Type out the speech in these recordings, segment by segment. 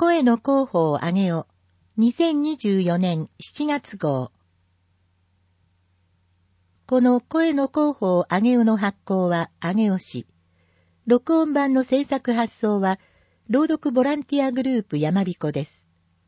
声の候補をあげよ。2024年7月号。この声の候補をあげよの発行はあげよ市。録音版の制作発送は、朗読ボランティアグループやまびこです。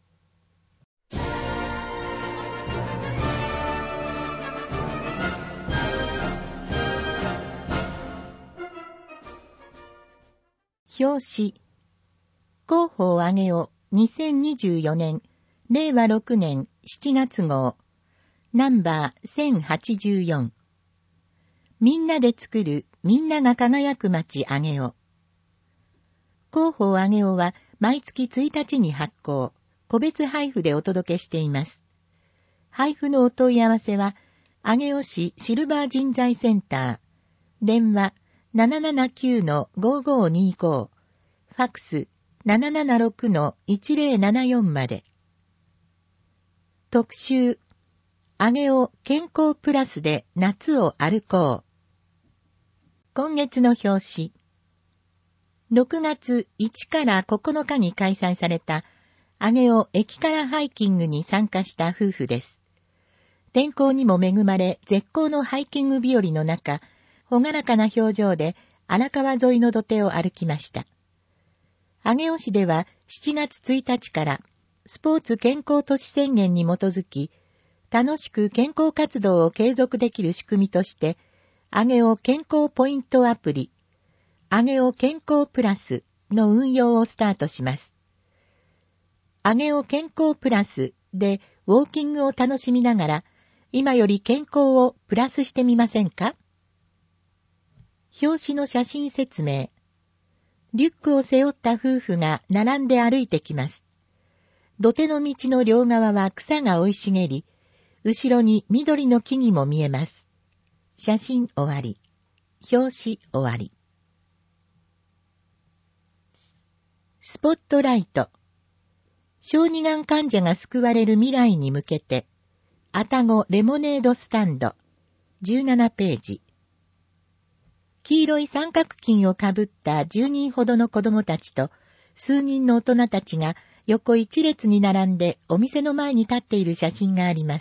表紙。候補をあげよ2024年、令和6年7月号。ナンバー1084。みんなで作る、みんなが輝く街あげよ。候補をあげよは毎月1日に発行、個別配布でお届けしています。配布のお問い合わせは、あげよ市シルバー人材センター、電話 779-5525、ファクス 776-1074 まで。特集、あげよ健康プラスで夏を歩こう。今月の表紙。6月1から9日に開催された、あげよ駅からハイキングに参加した夫婦です。天候にも恵まれ、絶好のハイキング日和の中、ほがらかな表情で荒川沿いの土手を歩きました。上尾市では7月1日からスポーツ健康都市宣言に基づき、楽しく健康活動を継続できる仕組みとして、上尾健康ポイントアプリ、上尾健康プラスの運用をスタートします。上尾健康プラスでウォーキングを楽しみながら、今より健康をプラスしてみませんか？表紙の写真説明。リュックを背負った夫婦が並んで歩いてきます。土手の道の両側は草が生い茂り、後ろに緑の木々も見えます。写真終わり。表紙終わり。スポットライト。小児がん患者が救われる未来に向けて、愛宕レモネードスタンド。17ページ。黄色い三角巾をかぶった10人ほどの子供たちと、数人の大人たちが横一列に並んでお店の前に立っている写真があります。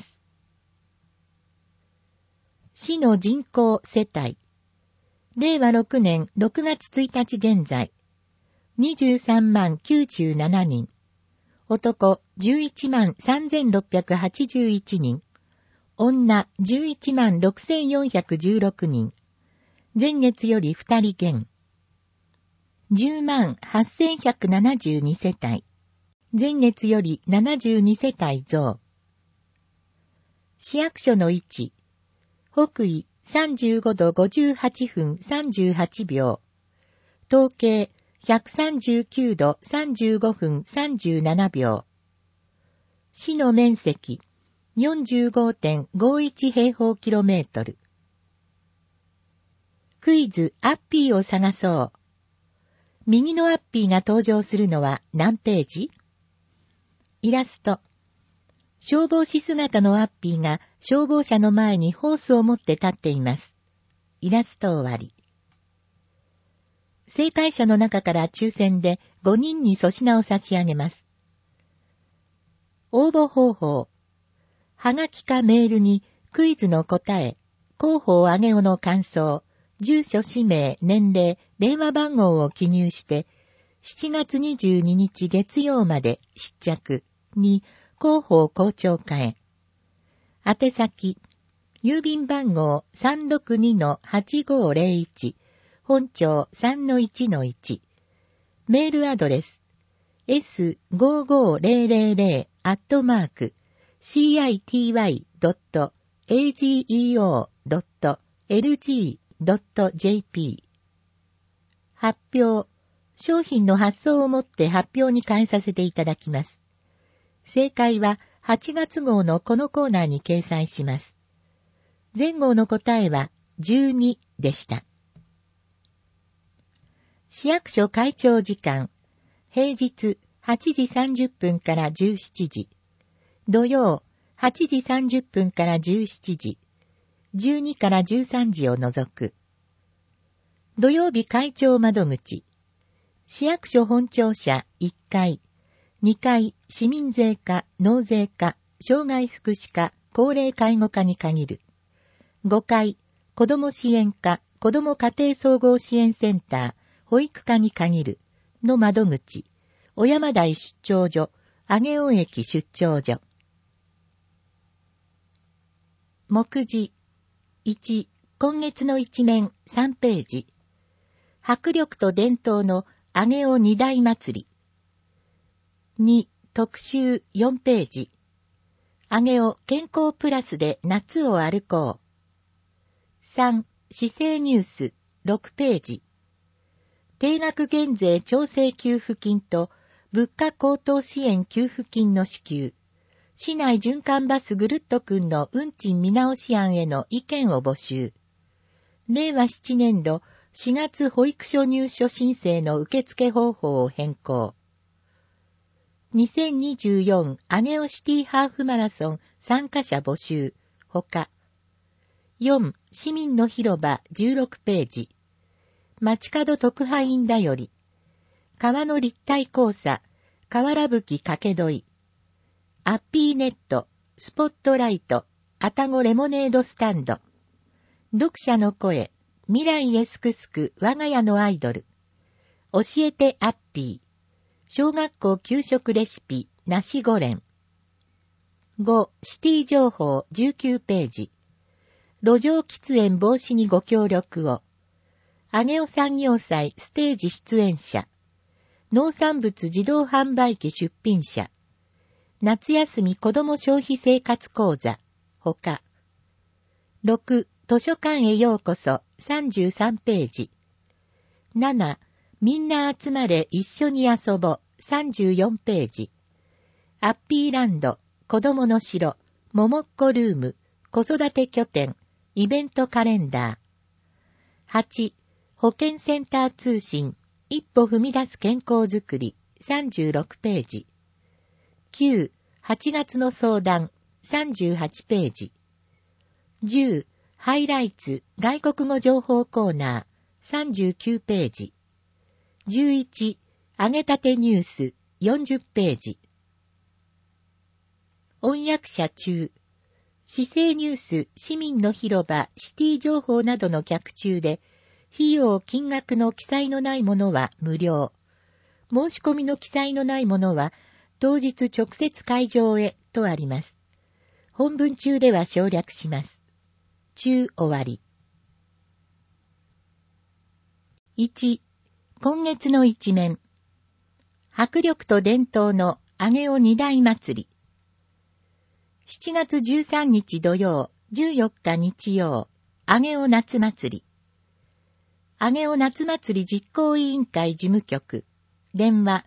市の人口世帯。令和6年6月1日現在。23万97人。男11万3681人。女11万6416人。前月より2人減。10万8172世帯。前月より72世帯増。市役所の位置。北緯35度58分38秒。東経139度35分37秒。市の面積 45.51 平方キロメートル。クイズアッピーを探そう。右のアッピーが登場するのは何ページ？イラスト。消防士姿のアッピーが消防車の前にホースを持って立っています。イラスト終わり。正解者の中から抽選で5人に粗品を差し上げます。応募方法。はがきかメールにクイズの答え、候補をあげおの感想、住所氏名、年齢、電話番号を記入して、7月22日月曜まで必着に広報校長課へ。宛先、郵便番号 362-8501、本庁 3-1-1。メールアドレス、city.ageo.lg.jp。発表。商品の発送をもって発表に変えさせていただきます。正解は8月号のこのコーナーに掲載します。前号の答えは12でした。市役所開庁時間。平日8時30分から17時。土曜8時30分から17時。12から13時を除く。土曜日開庁窓口。市役所本庁舎1階。 2階、市民税課、納税課、障害福祉課、高齢介護課に限る。5階、子ども支援課、子ども家庭総合支援センター、保育課に限る。の窓口、小山台出張所、上尾駅出張所。目次。1、今月の一面3ページ。迫力と伝統の上尾二大祭り。2、特集4ページ。上尾健康プラスで夏を歩こう。3、市政ニュース6ページ。定額減税調整給付金と物価高騰支援給付金の支給。市内循環バスぐるっとくんの運賃見直し案への意見を募集。令和7年度4月保育所入所申請の受付方法を変更。2024上尾シティハーフマラソン参加者募集。ほか。4、市民の広場16ページ。街角特派員だより。川の立体交差、河原吹き掛け問い。アッピーネット、スポットライト、愛宕レモネードスタンド。読者の声、未来へすくすく我が家のアイドル。教えてアッピー。小学校給食レシピ、梨5連。5、シティ情報19ページ。路上喫煙防止にご協力を。上尾産業祭ステージ出演者。農産物自動販売機出品者。夏休み子ども消費生活講座。ほか。6、図書館へようこそ33ページ。7、みんな集まれ一緒に遊ぼ34ページ。アッピーランド、子どもの城、ももっこルーム、子育て拠点、イベントカレンダー。8、保健センター通信、一歩踏み出す健康づくり36ページ。9、8月の相談38ページ。10、ハイライツ外国語情報コーナー39ページ。11、揚げたてニュース40ページ。音訳者中。市政ニュース市民の広場シティ情報などの客中で、費用金額の記載のないものは無料。申し込みの記載のないものは、当日直接会場へとあります。本文中では省略します。中終わり。1、今月の一面。迫力と伝統の上尾二大祭り。7月13日土曜、14日日曜、上尾夏祭り。上尾夏祭り実行委員会事務局。電話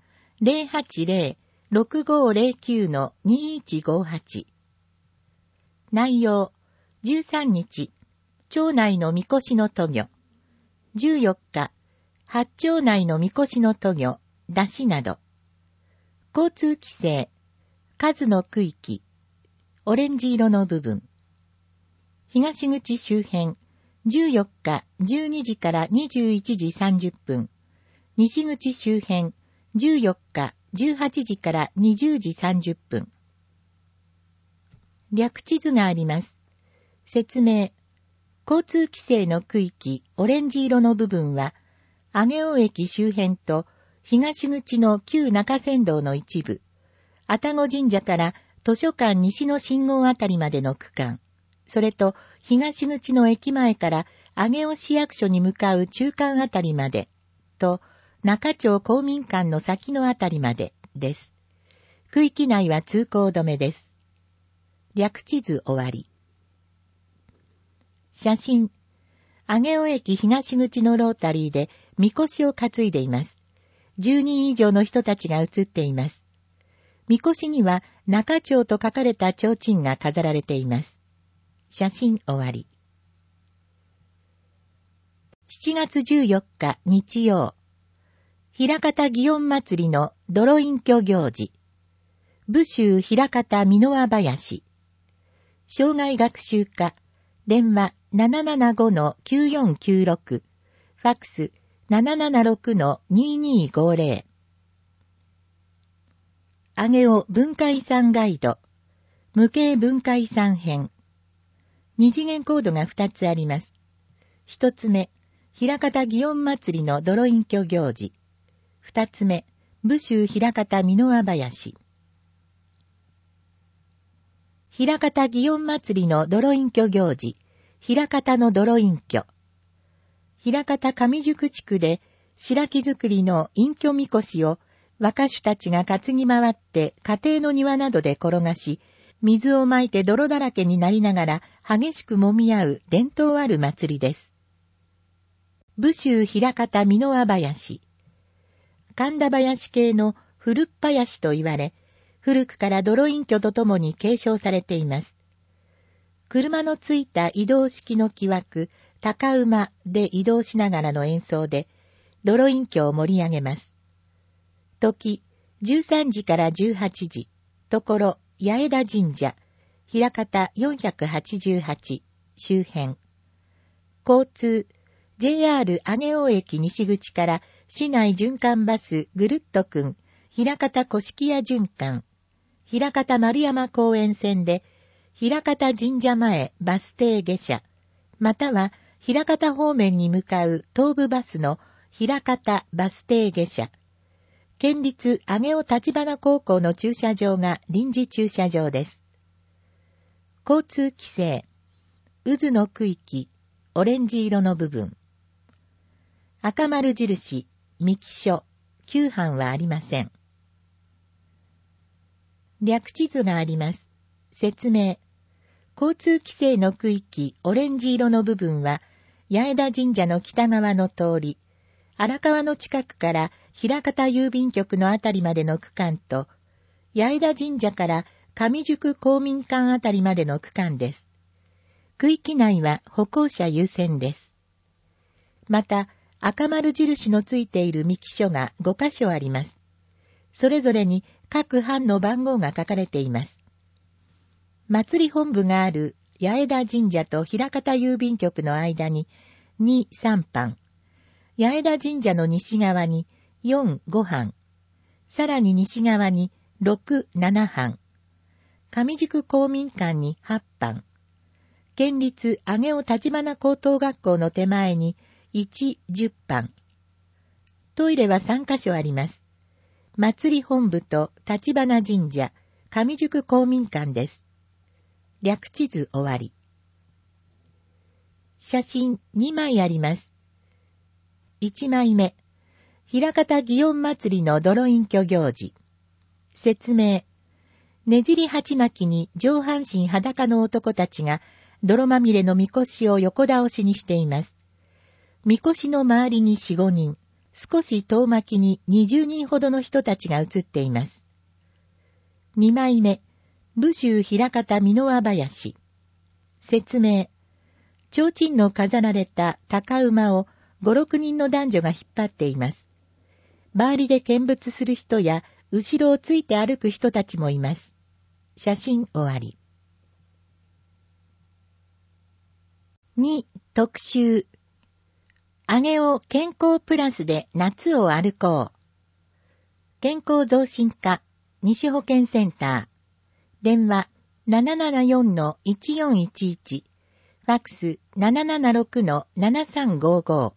080-6509-2158。内容、13日、町内のみこしの渡御。14日、八町内のみこしの渡御、出しなど。交通規制、数の区域、オレンジ色の部分。東口周辺、14日12時から21時30分。西口周辺、14日18時から20時30分。略地図があります。説明。交通規制の区域、オレンジ色の部分は、上尾駅周辺と東口の旧中山道の一部、愛宕神社から図書館西の信号あたりまでの区間、それと東口の駅前から上尾市役所に向かう中間あたりまで、と中町公民館の先のあたりまでです。区域内は通行止めです。略地図終わり。写真。上尾駅東口のロータリーでみこしを担いでいます。10人以上の人たちが写っています。みこしには中町と書かれた提灯が飾られています。写真終わり。7月14日日曜。枚方祇園祭りの泥隠居行事。武州枚方箕輪林。障害学習課。電話 775-9496。ファックス 776-2250。 上尾文化遺産ガイド、無形文化遺産編。二次元コードが2つあります。一つ目、枚方祇園祭の泥隠居行事。二つ目、武州枚方美濃林。枚方祇園祭の泥隠居行事、枚方の泥隠居。枚方上宿地区で白木造りの隠居みこしを若手たちが担ぎ回って家庭の庭などで転がし、水をまいて泥だらけになりながら激しく揉み合う伝統ある祭りです。武州枚方美濃林。神田林系の古っ林と言われ、古くから泥隠居とともに継承されています。車のついた移動式の木枠、高馬で移動しながらの演奏で、泥隠居を盛り上げます。時、13時から18時、ところ、八重田神社、枚方488、周辺。交通、JR 上尾駅西口から市内循環バスぐるっとくん、枚方古式屋循環、枚方丸山公園線で、枚方神社前バス停下車、または枚方方面に向かう東武バスの枚方バス停下車、県立上尾立花高校の駐車場が臨時駐車場です。交通規制、渦の区域、オレンジ色の部分。赤丸印、三木所、旧藩はありません。略地図があります。説明。交通規制の区域、オレンジ色の部分は、八重田神社の北側の通り、荒川の近くから枚方郵便局のあたりまでの区間と、八重田神社から上宿公民館あたりまでの区間です。区域内は歩行者優先です。また、赤丸印のついている三木所が5カ所あります。それぞれに各藩の番号が書かれています。祭り本部がある八重田神社と枚方郵便局の間に2、3藩、八重田神社の西側に4、5藩、さらに西側に6、7藩、上宿公民館に8藩、県立上尾立花高等学校の手前に1、10藩。トイレは3カ所あります。祭り本部と立花神社、上宿公民館です。略地図終わり。写真2枚あります。1枚目、枚方祇園祭の泥隠居行事。説明。ねじり鉢巻きに上半身裸の男たちが泥まみれのみこしを横倒しにしています。みこしの周りに4、5人、少し遠巻きに20人ほどの人たちが写っています。2枚目、武州枚方美濃林。説明。提灯の飾られた高馬を5、6人の男女が引っ張っています。周りで見物する人や後ろをついて歩く人たちもいます。写真終わり。2、特集。上尾健康プラスで夏を歩こう。健康増進課、西保健センター。電話 774-1411。ファックス 776-7355。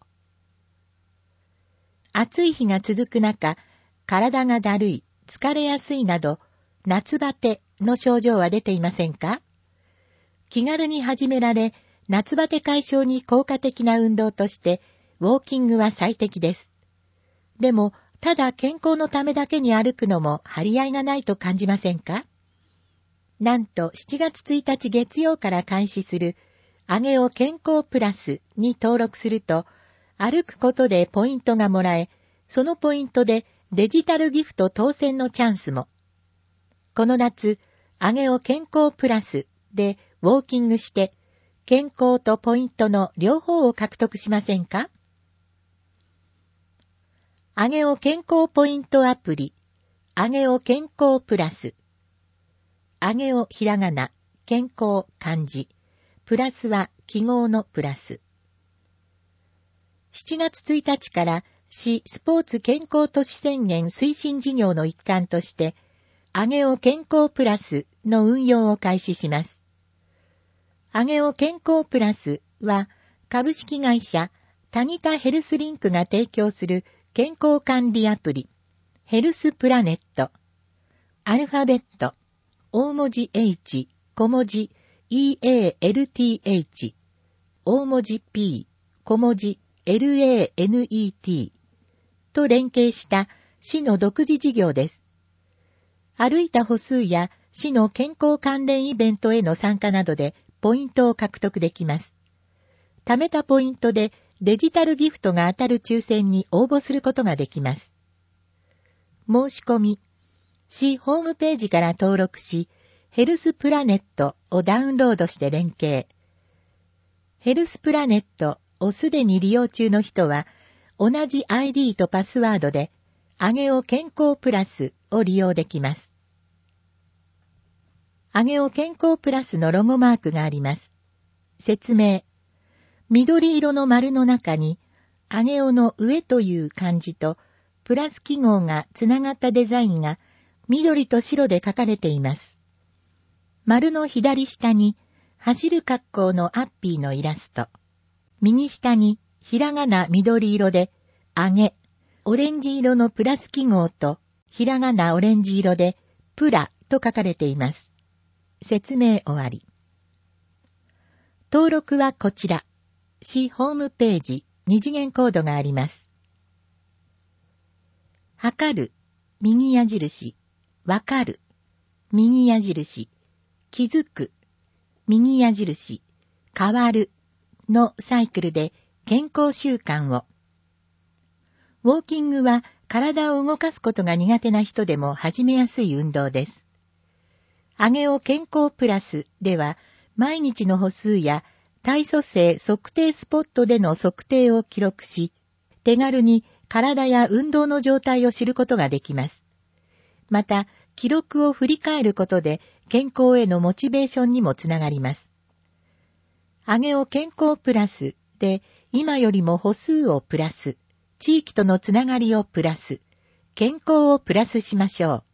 暑い日が続く中、体がだるい、疲れやすいなど、夏バテの症状は出ていませんか？気軽に始められ、夏バテ解消に効果的な運動として、ウォーキングは最適です。でも、ただ健康のためだけに歩くのも張り合いがないと感じませんか？なんと7月1日月曜から開始する、上尾健康プラスに登録すると、歩くことでポイントがもらえ、そのポイントでデジタルギフト当選のチャンスも。この夏、上尾健康プラスでウォーキングして、健康とポイントの両方を獲得しませんか？上尾健康ポイントアプリ、上尾健康プラス。上尾ひらがな、健康漢字。プラスは記号のプラス。7月1日から市スポーツ健康都市宣言推進事業の一環として、 あげお健康プラスの運用を開始します。あげお健康プラスは、株式会社タニタヘルスリンクが提供する健康管理アプリ、ヘルスプラネット、アルファベット、大文字 H、小文字 EALTH、大文字 P、小文字 LANET と連携した市の独自事業です。歩いた歩数や市の健康関連イベントへの参加などでポイントを獲得できます。貯めたポイントでデジタルギフトが当たる抽選に応募することができます。申し込み、市ホームページから登録し、ヘルスプラネットをダウンロードして連携。ヘルスプラネットをすでに利用中の人は、同じ ID とパスワードで、あげお健康プラスを利用できます。あげお健康プラスのロゴマークがあります。説明。緑色の丸の中に、あげおの上という漢字と、プラス記号がつながったデザインが、緑と白で書かれています。丸の左下に、走る格好のアッピーのイラスト。右下に、ひらがな緑色で、あげ、オレンジ色のプラス記号と、ひらがなオレンジ色で、プラと書かれています。説明終わり。登録はこちら。市ホームページ、二次元コードがあります。測る、右矢印、わかる、右矢印、気づく、右矢印、変わるのサイクルで健康習慣を。ウォーキングは体を動かすことが苦手な人でも始めやすい運動です。あげお健康プラスでは毎日の歩数や体組成測定スポットでの測定を記録し、手軽に体や運動の状態を知ることができます。また、記録を振り返ることで健康へのモチベーションにもつながります。あげお健康プラスで今よりも歩数をプラス、地域とのつながりをプラス、健康をプラスしましょう。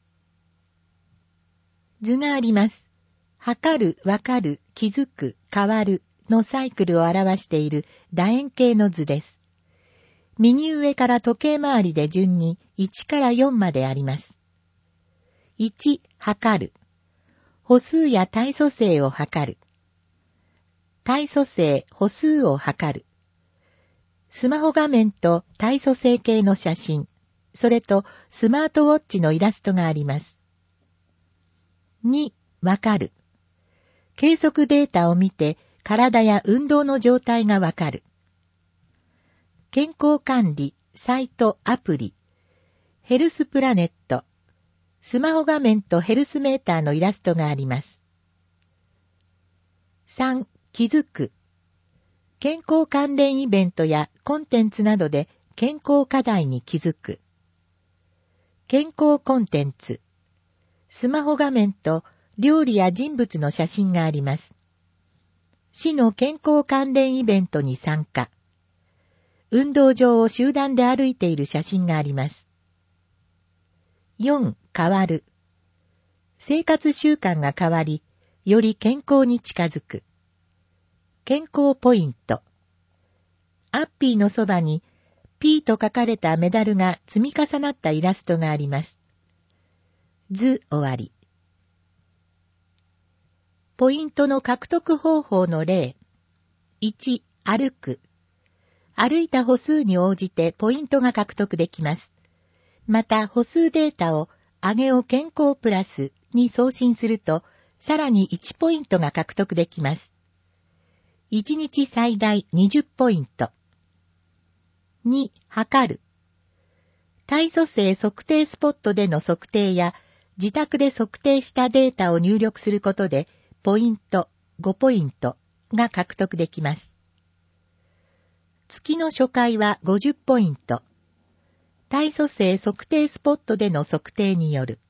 図があります。測る、わかる、気づく、変わるのサイクルを表している楕円形の図です。右上から時計回りで順に1から4まであります。1、測る。歩数や体組成を測る。体組成、歩数を測る。スマホ画面と体組成計の写真、それとスマートウォッチのイラストがあります。2、わかる。計測データを見て体や運動の状態がわかる。健康管理、サイト、アプリ、ヘルスプラネット、スマホ画面とヘルスメーターのイラストがあります。3、気づく。健康関連イベントやコンテンツなどで健康課題に気づく。健康コンテンツ。スマホ画面と料理や人物の写真があります。市の健康関連イベントに参加。運動場を集団で歩いている写真があります。4、変わる。生活習慣が変わり、より健康に近づく。健康ポイント。アッピーのそばに P と書かれたメダルが積み重なったイラストがあります。図終わり。ポイントの獲得方法の例。1、歩く。歩いた歩数に応じてポイントが獲得できます。また、歩数データをあげお健康プラスに送信すると、さらに1ポイントが獲得できます。1日最大20ポイント。2、測る。体組成測定スポットでの測定や、自宅で測定したデータを入力することで、ポイント5ポイントが獲得できます。月の初回は50ポイント。体組成測定スポットでの測定による。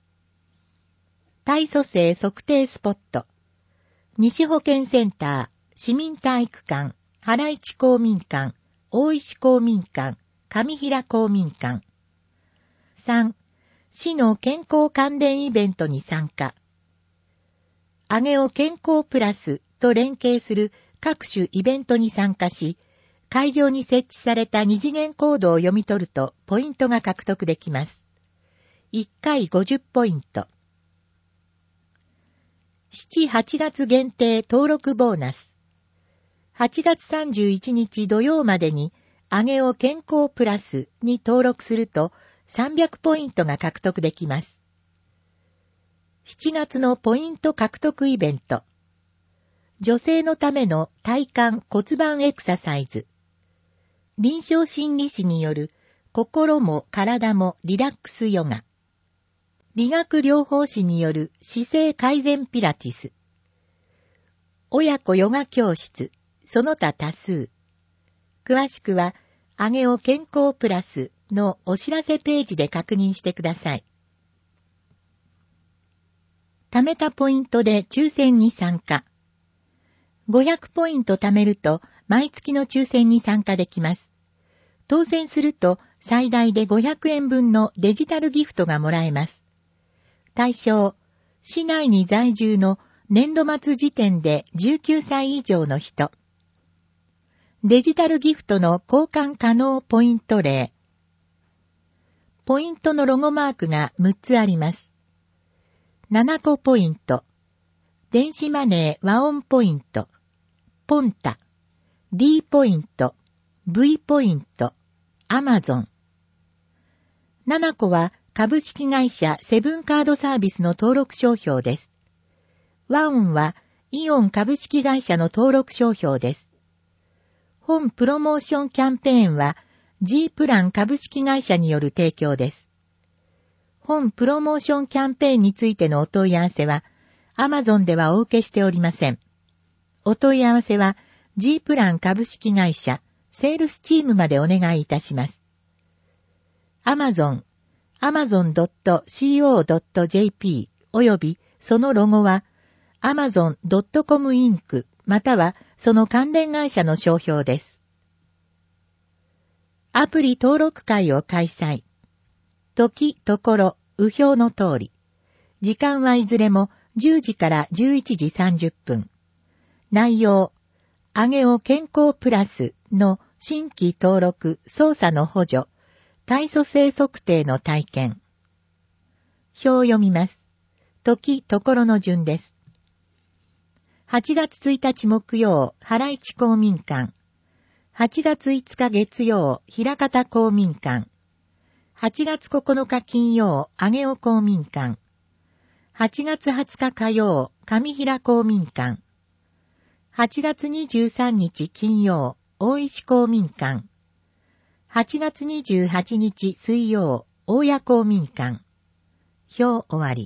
体組成測定スポット。西保健センター、市民体育館、原市公民館、大石公民館、上平公民館。3、 市の健康関連イベントに参加。上尾健康プラスと連携する各種イベントに参加し、会場に設置された二次元コードを読み取るとポイントが獲得できます。1回50ポイント。7、8月限定登録ボーナス。8月31日土曜までに、上尾健康プラスに登録すると300ポイントが獲得できます。7月のポイント獲得イベント。女性のための体幹骨盤エクササイズ。臨床心理士による心も体もリラックスヨガ。理学療法士による姿勢改善ピラティス。親子ヨガ教室、その他多数。詳しくは、上尾健康プラスのお知らせページで確認してください。貯めたポイントで抽選に参加。500ポイント貯めると、毎月の抽選に参加できます。当選すると、最大で500円分のデジタルギフトがもらえます。対象、市内に在住の年度末時点で19歳以上の人。デジタルギフトの交換可能ポイント例。ポイントのロゴマークが6つあります。7個ポイント。電子マネー和音ポイント。ポンタ。D ポイント。V ポイント。アマゾン。7個は株式会社セブンカードサービスの登録商標です。和音はイオン株式会社の登録商標です。本プロモーションキャンペーンは G プラン株式会社による提供です。本プロモーションキャンペーンについてのお問い合わせは Amazon ではお受けしておりません。お問い合わせは G プラン株式会社セールスチームまでお願いいたします。Amazon amazon.co.jp およびそのロゴは amazon.com Inc またはその関連会社の商標です。アプリ登録会を開催。時、ところ、右表の通り。時間はいずれも10時から11時30分。内容、上尾健康プラスの新規登録、操作の補助、体組成測定の体験。表を読みます。時、ところの順です。8月1日木曜、原市公民館。8月5日月曜、枚方公民館。8月9日金曜、上尾公民館。8月20日火曜、上平公民館。8月23日金曜、大石公民館。8月28日水曜、大谷公民館。表終わり。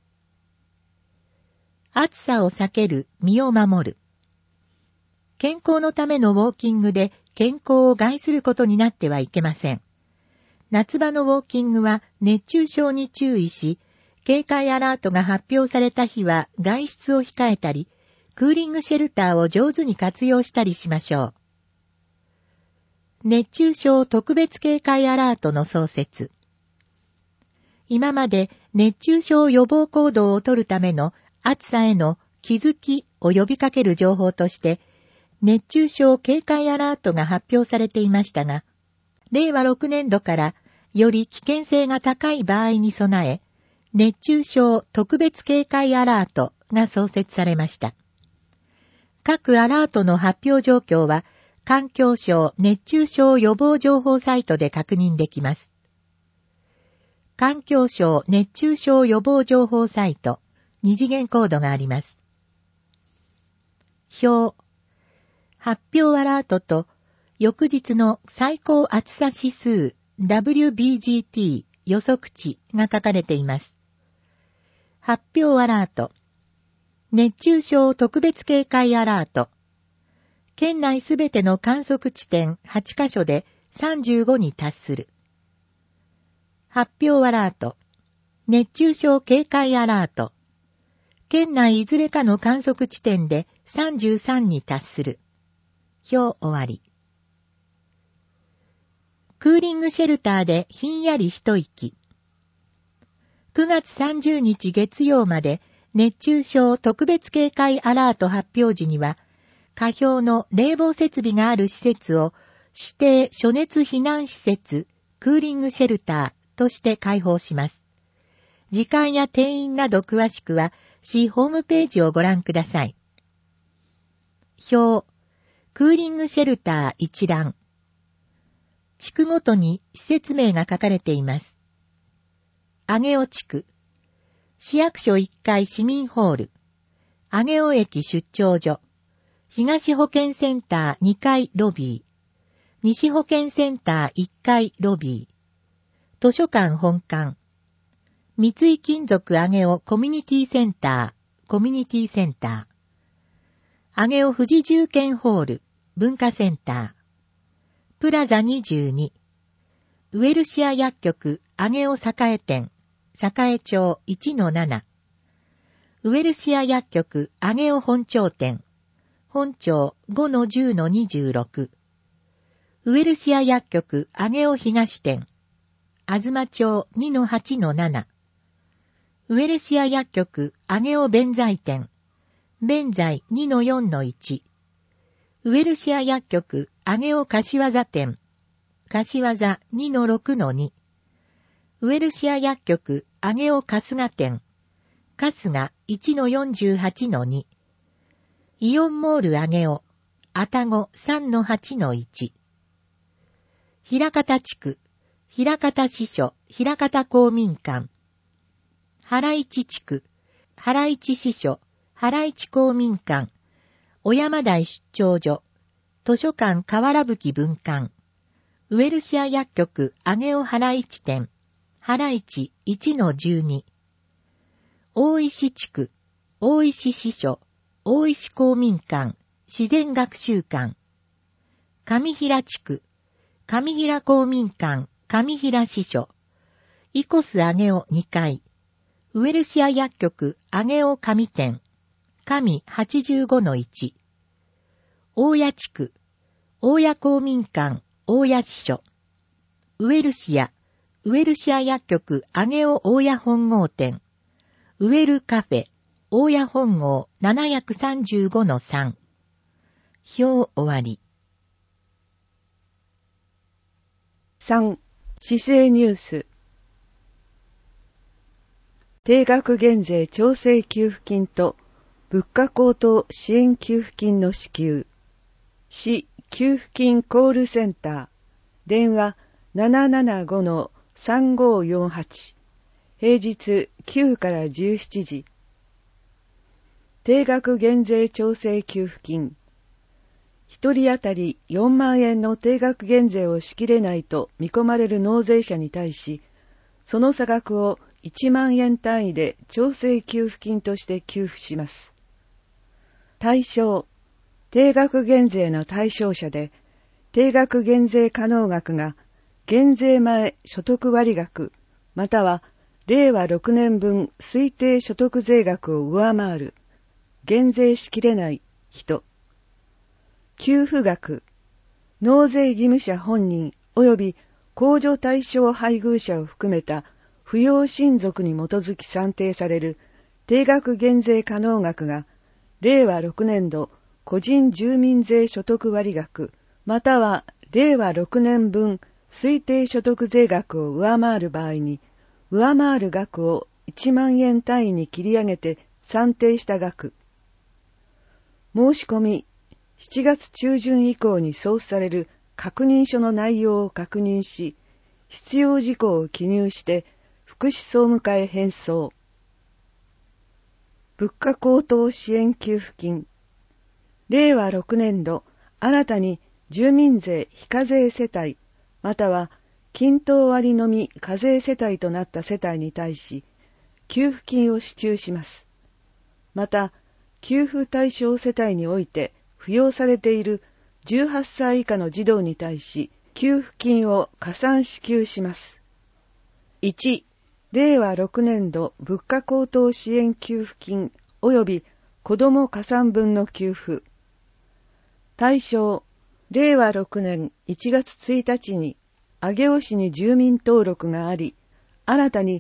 暑さを避ける、身を守る。健康のためのウォーキングで健康を害することになってはいけません。夏場のウォーキングは熱中症に注意し、警戒アラートが発表された日は外出を控えたり、クーリングシェルターを上手に活用したりしましょう。熱中症特別警戒アラートの創設。今まで熱中症予防行動をとるための暑さへの気づきを呼びかける情報として、熱中症警戒アラートが発表されていましたが、令和6年度からより危険性が高い場合に備え、熱中症特別警戒アラートが創設されました。各アラートの発表状況は、環境省熱中症予防情報サイトで確認できます。環境省熱中症予防情報サイト、二次元コードがあります。表、発表アラートと、翌日の最高暑さ指数 WBGT 予測値が書かれています。発表アラート。熱中症特別警戒アラート。県内すべての観測地点8カ所で35に達する。発表アラート。熱中症警戒アラート。県内いずれかの観測地点で33に達する。表終わり。クーリングシェルターでひんやり一息。 9月30日月曜まで熱中症特別警戒アラート発表時には、下表の冷房設備がある施設を指定暑熱避難施設、クーリングシェルターとして開放します。時間や定員など詳しくは、市ホームページをご覧ください。表、クーリングシェルター一覧。地区ごとに施設名が書かれています。上尾地区、市役所1階市民ホール、上尾駅出張所、東保健センター2階ロビー、西保健センター1階ロビー、図書館本館、三井金属上尾コミュニティセンター、コミュニティセンター、上尾富士重建ホール、文化センター、プラザ22、ウエルシア薬局上尾栄店、栄町 1-7、ウエルシア薬局上尾本町店、本町 5-10-26、ウエルシア薬局上尾東店、東町 2-8-7、ウエルシア薬局上尾弁財店、弁財 2-4-1、ウエルシア薬局上尾柏座店、柏座 2-6-2、ウエルシア薬局上尾春日店、春日 1-48-2、イオンモール上尾、愛宕 3-8-1、平方地区、平方支所、平方公民館、原市地区、原市支所、原市公民館、小山台出張所、図書館河原吹分館、ウエルシア薬局上尾原市店、原市 1-12、大石地区、大石支所、大石公民館、自然学習館、上平地区、上平公民館、上平支所、イコス上尾2階、ウエルシア薬局上尾上店、上 85-1、大谷地区、大谷公民館、大谷支所、ウエルシア薬局上尾大谷本郷店、ウエルカフェ、大谷本郷 735-3。表終わり。 3. 市政ニュース。定額減税調整給付金と物価高騰支援給付金の支給。市給付金コールセンター。電話 775-3548。平日9から17時。定額減税調整給付金。一人当たり4万円の定額減税をしきれないと見込まれる納税者に対し、その差額を1万円単位で調整給付金として給付します。対象、定額減税の対象者で、定額減税可能額が減税前所得割額、または令和6年分推定所得税額を上回る、減税しきれない人。給付額、納税義務者本人及び控除対象配偶者を含めた扶養親族に基づき算定される定額減税可能額が、令和6年度個人住民税所得割額、または令和6年分推定所得税額を上回る場合に、上回る額を1万円単位に切り上げて算定した額。申し込み、7月中旬以降に送付される確認書の内容を確認し、必要事項を記入して福祉総務課へ返送。物価高騰支援給付金。令和6年度、新たに住民税非課税世帯、または均等割のみ課税世帯となった世帯に対し、給付金を支給します。また、給付対象世帯において、扶養されている18歳以下の児童に対し、給付金を加算支給します。1、令和6年度物価高騰支援給付金及び子ども加算分の給付。対象、令和6年1月1日に上尾市に住民登録があり、新たに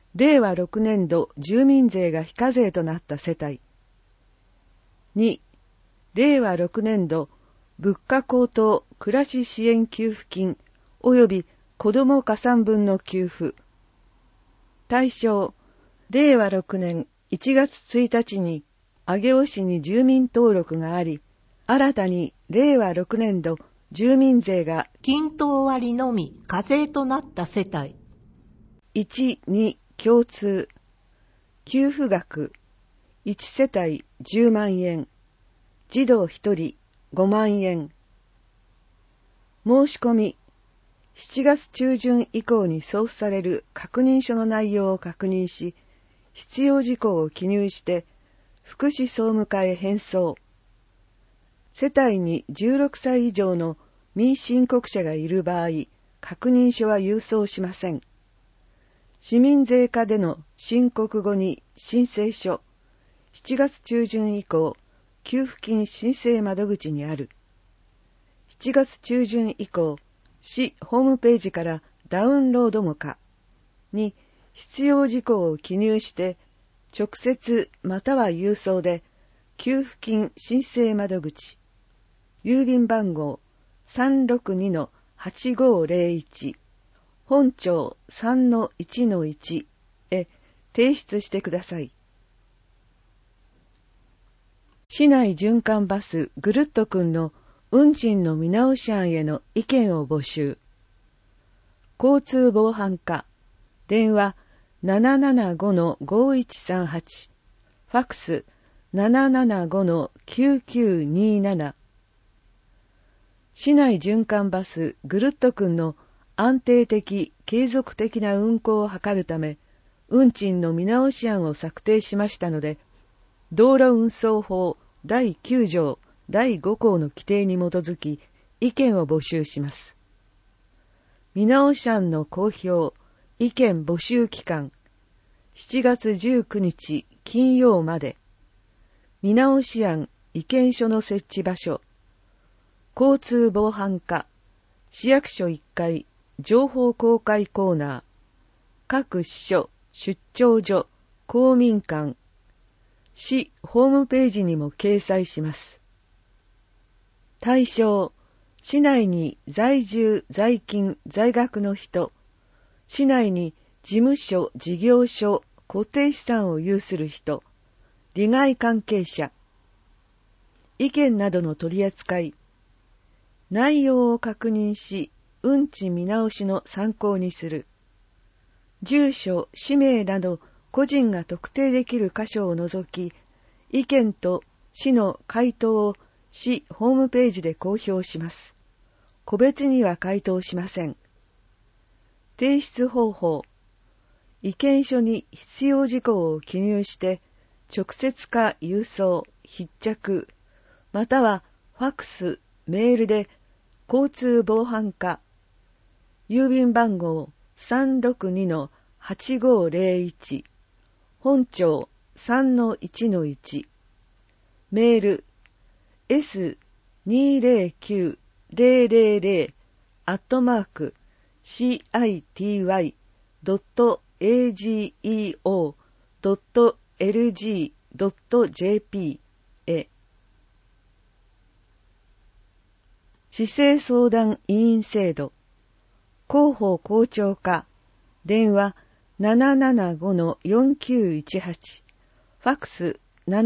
令和6年度住民税が非課税となった世帯。2、令和6年度物価高騰暮らし支援給付金及び子ども加算分の給付。対象、令和6年1月1日に上尾市に住民登録があり、新たに令和6年度住民税が均等割のみ課税となった世帯。 1、2共通。給付額1世帯10万円。児童1人5万円。申し込み。7月中旬以降に送付される確認書の内容を確認し、必要事項を記入して、福祉総務課へ返送。世帯に16歳以上の未申告者がいる場合、確認書は郵送しません。市民税課での申告後に申請書、7月中旬以降、給付金申請窓口にある。7月中旬以降、市ホームページからダウンロードも可に必要事項を記入して、直接または郵送で、給付金申請窓口、郵便番号 362-8501、本庁 3-1-1 へ提出してください。市内循環バスぐるっとくんの運賃の見直し案への意見を募集。交通防犯課、電話 775-5138、ファックス 775-9927。市内循環バスぐるっとくんの安定的、継続的な運行を図るため、運賃の見直し案を策定しましたので、道路運送法第9条第5項の規定に基づき、意見を募集します。見直し案の公表、意見募集期間、7月19日金曜まで。見直し案意見書の設置場所、交通防犯課、市役所1階、情報公開コーナー、各支所、出張所、公民館、市ホームページにも掲載します。対象、市内に在住、在勤、在学の人、市内に事務所、事業所、固定資産を有する人、利害関係者、意見などの取り扱い、内容を確認し、運賃見直しの参考にする。住所、氏名など個人が特定できる箇所を除き、意見と市の回答を市ホームページで公表します。個別には回答しません。提出方法。意見書に必要事項を記入して、直接か郵送、筆着、またはファックス、メールで交通防犯課、郵便番号 362-8501、本庁 3-1-1、メール s209-008-city.ageo.lg.jp へ。市政相談委員制度、広報校長課、電話 775-4918、ファックス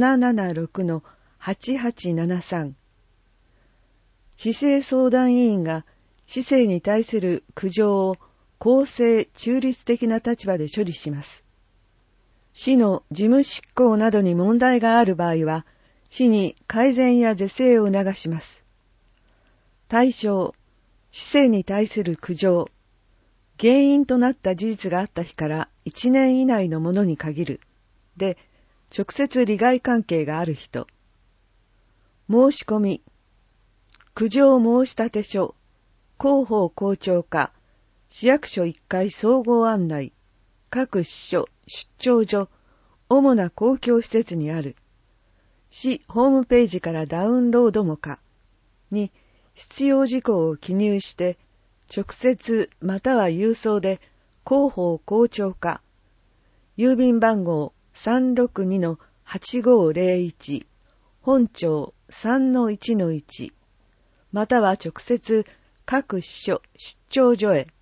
776-8873。市政相談委員が市政に対する苦情を公正中立的な立場で処理します。市の事務執行などに問題がある場合は、市に改善や是正を促します。対象、市政に対する苦情、原因となった事実があった日から1年以内のものに限る。で、直接利害関係がある人。申し込み、苦情申立書、広報校長課、市役所1階総合案内、各支所、出張所、主な公共施設にある。市ホームページからダウンロードも可に必要事項を記入して、直接または郵送で広報校長課、 郵便番号 362-8501 本町 3-1-1 または直接各支所出張所へ。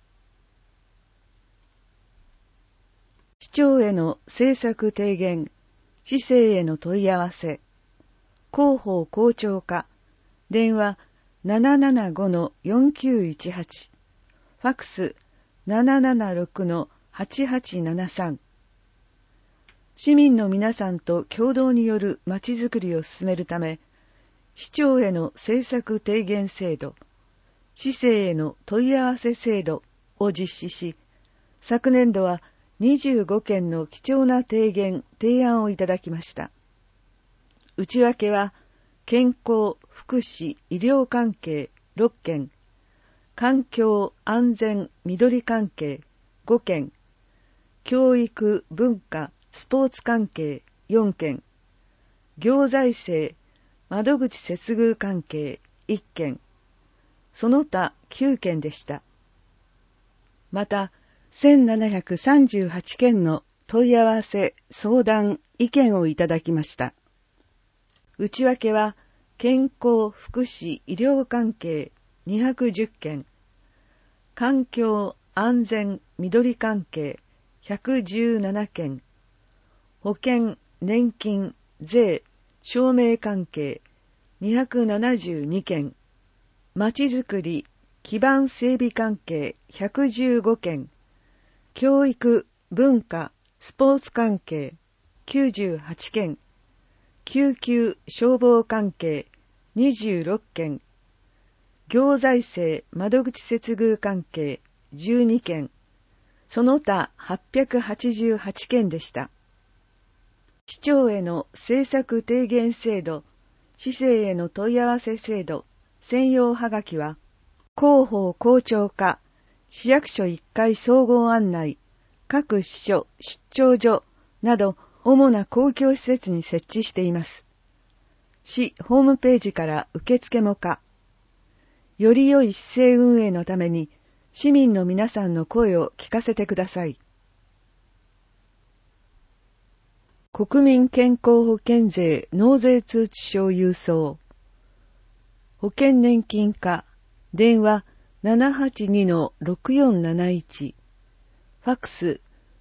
市長への政策提言、市政への問い合わせ、広報広聴課、電話 775-4918、ファックス 776-8873。市民の皆さんと共同によるまちづくりを進めるため、市長への政策提言制度、市政への問い合わせ制度を実施し、昨年度は25件の貴重な提言・提案をいただきました。内訳は、健康・福祉・医療関係6件、環境・安全・緑関係5件、教育・文化・スポーツ関係4件、行財政・窓口接遇関係1件、その他9件でした。また、1738件の問い合わせ、相談、意見をいただきました。内訳は、健康・福祉・医療関係210件、環境・安全・緑関係117件、保険・年金・税・証明関係272件、まちづくり・基盤整備関係115件、教育・文化・スポーツ関係98件、救急・消防関係26件、行財政・窓口接遇関係12件、その他888件でした。市長への政策提言制度、市政への問い合わせ制度、専用はがきは、広報広聴課、市役所1階総合案内、各支所、出張所など主な公共施設に設置しています。市ホームページから受付も可。より良い市政運営のために市民の皆さんの声を聞かせてください。国民健康保険税納税通知書郵送。保険年金課、電話 782-6471、ファックス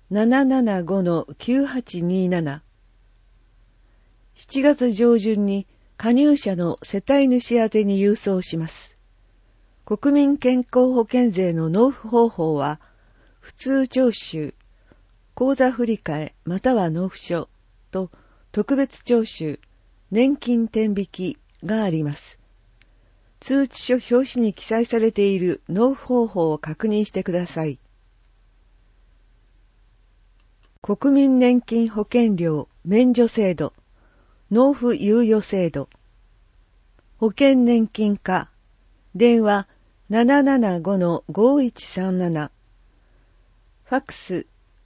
775-9827。7月上旬に加入者の世帯主宛てに郵送します。国民健康保険税の納付方法は、普通徴収、口座振替または納付書と特別徴収、年金天引きがあります。通知書表紙に記載されている納付方法を確認してください。国民年金保険料免除制度、納付猶予制度、保険年金課、電話 775-5137、ファックス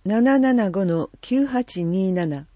775-9827。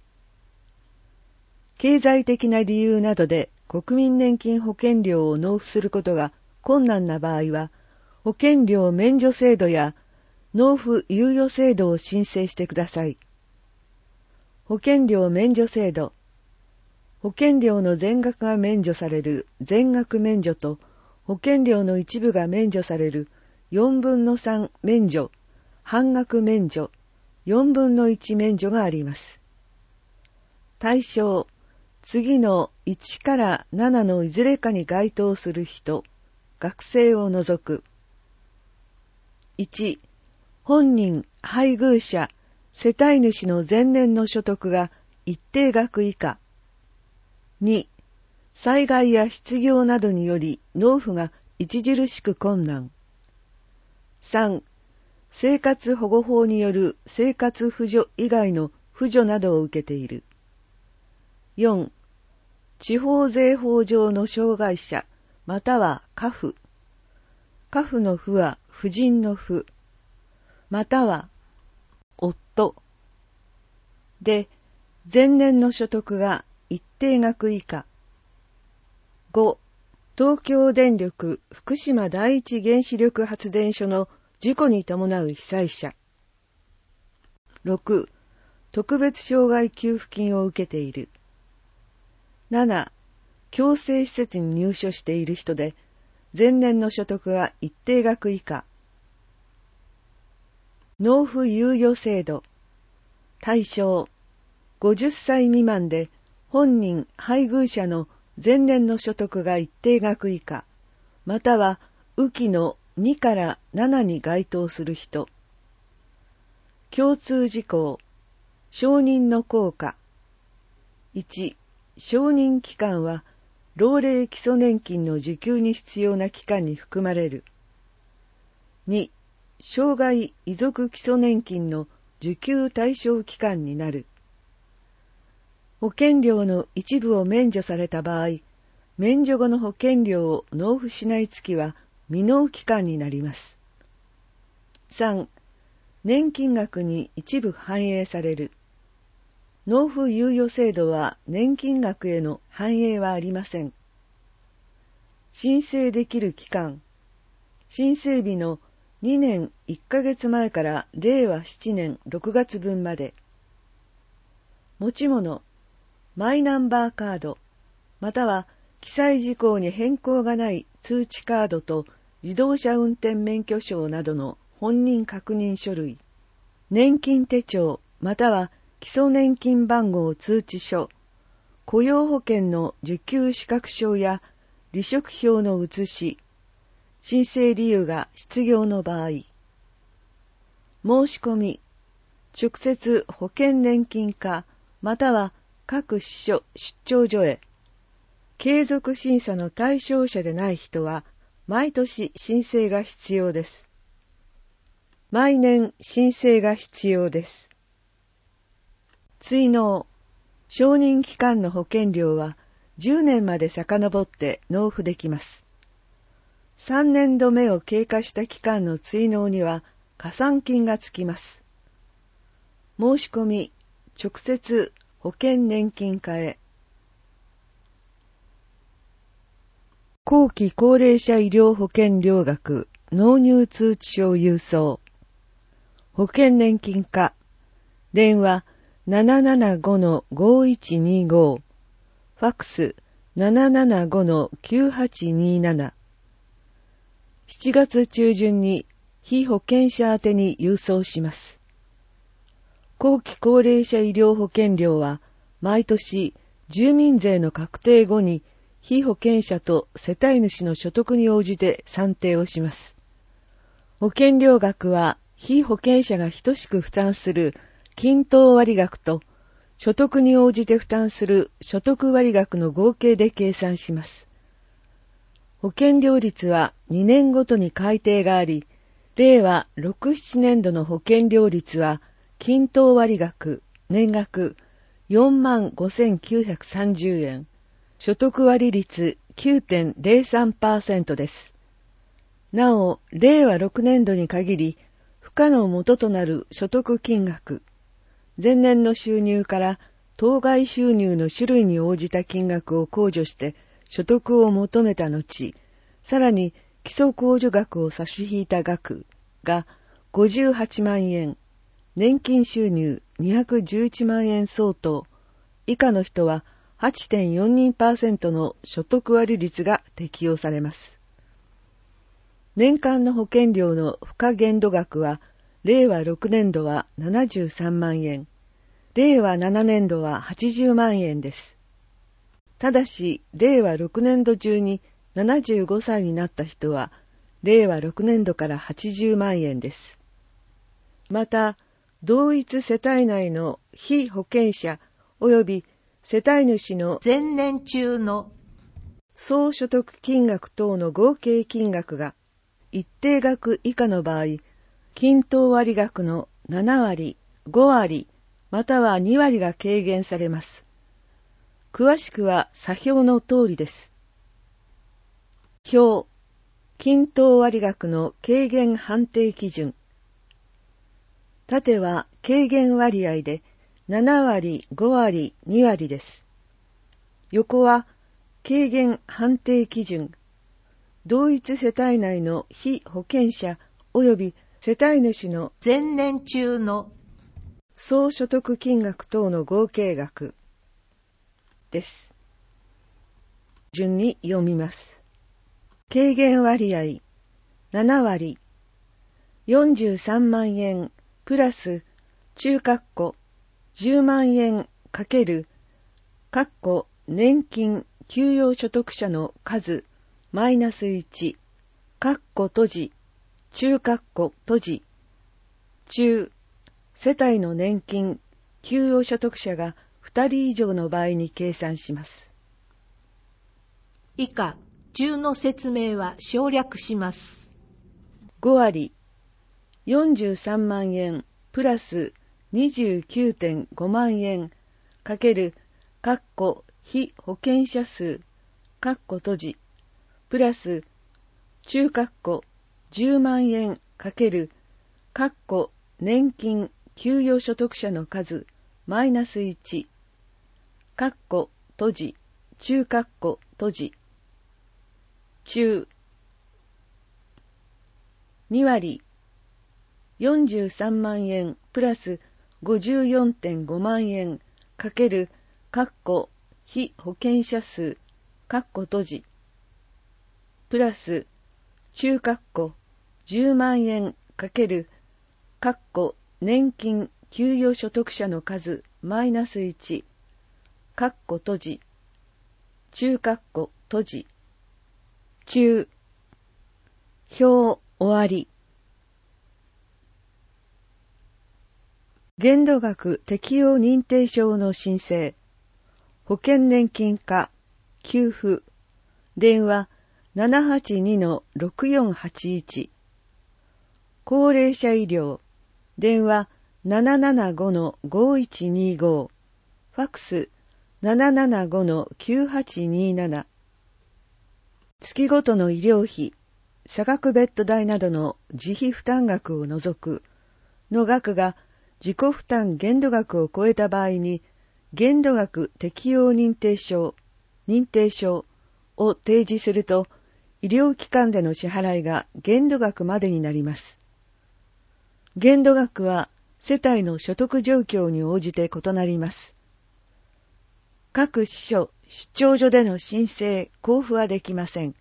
経済的な理由などで国民年金保険料を納付することが困難な場合は、保険料免除制度や納付猶予制度を申請してください。保険料免除制度。保険料の全額が免除される全額免除と、保険料の一部が免除される4分の3免除、半額免除、4分の1免除があります。対象、次の1から7のいずれかに該当する人、学生を除く。1、本人、配偶者、世帯主の前年の所得が一定額以下。2、災害や失業などにより納付が著しく困難。3、生活保護法による生活扶助以外の扶助などを受けている。4、地方税法上の障害者、または家父。家父の父は夫人の父、または夫。で、前年の所得が一定額以下。5、東京電力福島第一原子力発電所の事故に伴う被災者。6、 特別障害給付金を受けている。7、強制施設に入所している人で、前年の所得が一定額以下。納付猶予制度。対象、50歳未満で本人・配偶者の前年の所得が一定額以下、または雨季の2から7に該当する人。共通事項。承認の効果。1、承認期間は、老齢基礎年金の受給に必要な期間に含まれる。2、生涯遺族基礎年金の受給対象期間になる。保険料の一部を免除された場合、免除後の保険料を納付しない月は未納期間になります。3、年金額に一部反映される。納付猶予制度は年金額への反映はありません。申請できる期間。申請日の2年1ヶ月前から令和7年6月分まで。持ち物、マイナンバーカード、または記載事項に変更がない通知カードと自動車運転免許証などの本人確認書類、年金手帳または基礎年金番号通知書、雇用保険の受給資格証や離職票の写し、申請理由が失業の場合、申し込み、直接保険年金課または各支所出張所へ、継続審査の対象者でない人は毎年申請が必要です。毎年申請が必要です。追納、承認期間の保険料は10年まで遡って納付できます。3年度目を経過した期間の追納には加算金がつきます。申し込み、直接保険年金課へ。後期高齢者医療保険料額納入通知書郵送。保険年金課。電話 775-5125。ファックス 775-9827。7月中旬に被保険者宛てに郵送します。後期高齢者医療保険料は毎年住民税の確定後に被保険者と世帯主の所得に応じて算定をします。保険料額は被保険者が等しく負担する均等割額と所得に応じて負担する所得割額の合計で計算します。保険料率は2年ごとに改定があり、令和6、7年度の保険料率は均等割額、年額 45,930 円、所得割率 9.03% です。なお、令和6年度に限り、付加の元となる所得金額、前年の収入から当該収入の種類に応じた金額を控除して所得を求めた後、さらに基礎控除額を差し引いた額が58万円、年金収入211万円相当、以下の人は 8.42% の所得割率が適用されます。年間の保険料の付加限度額は、令和6年度は73万円、令和7年度は80万円です。ただし、令和6年度中に75歳になった人は、令和6年度から80万円です。また、同一世帯内の被保険者及び世帯主の前年中の総所得金額等の合計金額が一定額以下の場合、均等割額の7割、5割、または2割が軽減されます。詳しくは左表の通りです。表、均等割額の軽減判定基準。縦は軽減割合で7割、5割、2割です。横は軽減判定基準。同一世帯内の被保険者及び世帯主の前年中の総所得金額等の合計額です。順に読みます。軽減割合7割、43万円プラス中括弧10万円かける年金給与所得者の数マイナス1括弧閉じ中括弧閉じ中世帯の年金給与所得者が2人以上の場合に計算します。 以下中の説明は省略します。 5割、43万円プラス 29.5 万円かける非保険者数閉じプラス中括弧10万円かける年金給与所得者の数マイナス1閉じ中括弧閉じ中2割、43万円プラス 54.5 万円かける非保険者数閉じプラス中括弧10万円かける年金給与所得者の数マイナス1閉じ中括弧閉じ中表終わり。限度額適用認定証の申請、保険年金課、給付、電話 782-6481、高齢者医療、電話 775-5125、ファックス 775-9827、月ごとの医療費、差額ベッド代などの自費負担額を除くの額が自己負担限度額を超えた場合に、限度額適用認定証を提示すると、医療機関での支払いが限度額までになります。限度額は世帯の所得状況に応じて異なります。各支所、出張所での申請・交付はできません。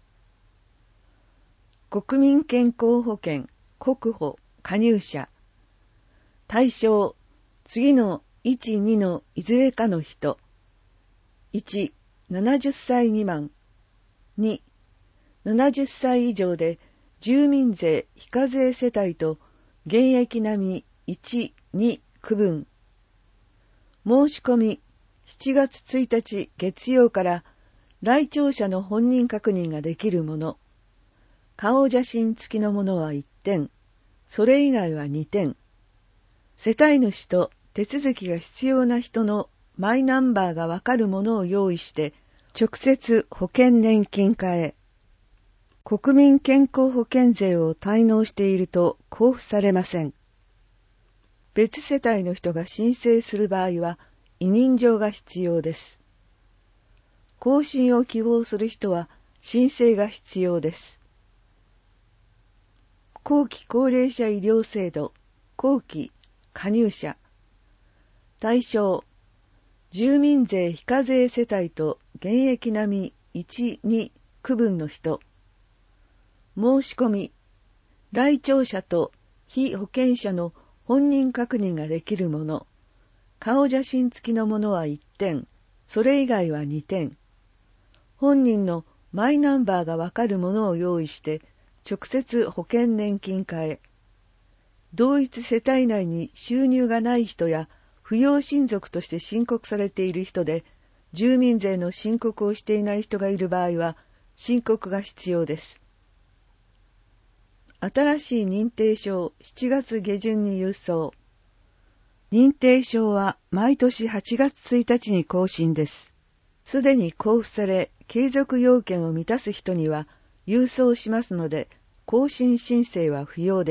国民健康保険、国保、加入者。対象、次の1、2のいずれかの人。1、70歳未満。2、70歳以上で住民税非課税世帯と現役並み1、2区分。申し込み、7月1日月曜から来庁者の本人確認ができるもの。顔写真付きのものは1点、それ以外は2点。世帯主と手続きが必要な人のマイナンバーがわかるものを用意して、直接保険年金課へ。国民健康保険税を滞納していると交付されません。別世帯の人が申請する場合は、委任状が必要です。更新を希望する人は申請が必要です。後期高齢者医療制度、後期加入者。対象、住民税非課税世帯と現役並み1、2区分の人。申し込み、来庁者と被保険者の本人確認ができるもの。顔写真付きのものは1点、それ以外は2点。本人のマイナンバーがわかるものを用意して、直接保険年金課へ。同一世帯内に収入がない人や扶養親族として申告されている人で、住民税の申告をしていない人がいる場合は、申告が必要です。新しい認定証7月下旬に郵送。認定証は毎年8月1日に更新です。すでに交付され、継続要件を満たす人には郵送しますので、更新申請は不要です。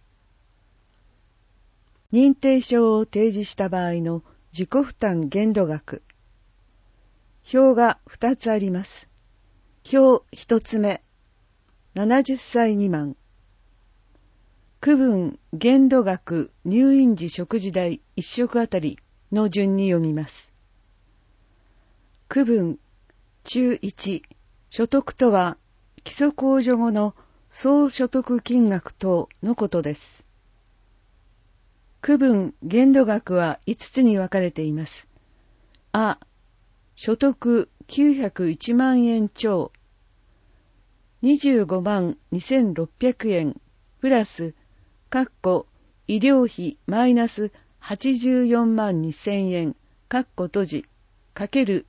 認定証を提示した場合の自己負担限度額。表が2つあります。表1つ目、70歳未満。 区分限度額入院時食事代1食あたりの順に読みます。区分中1、所得とは基礎控除後の総所得金額等のことです。区分限度額は5つに分かれています。あ、所得901万円超、25万2600円、プラス、医療費マイナス84万2000円、閉じ、かける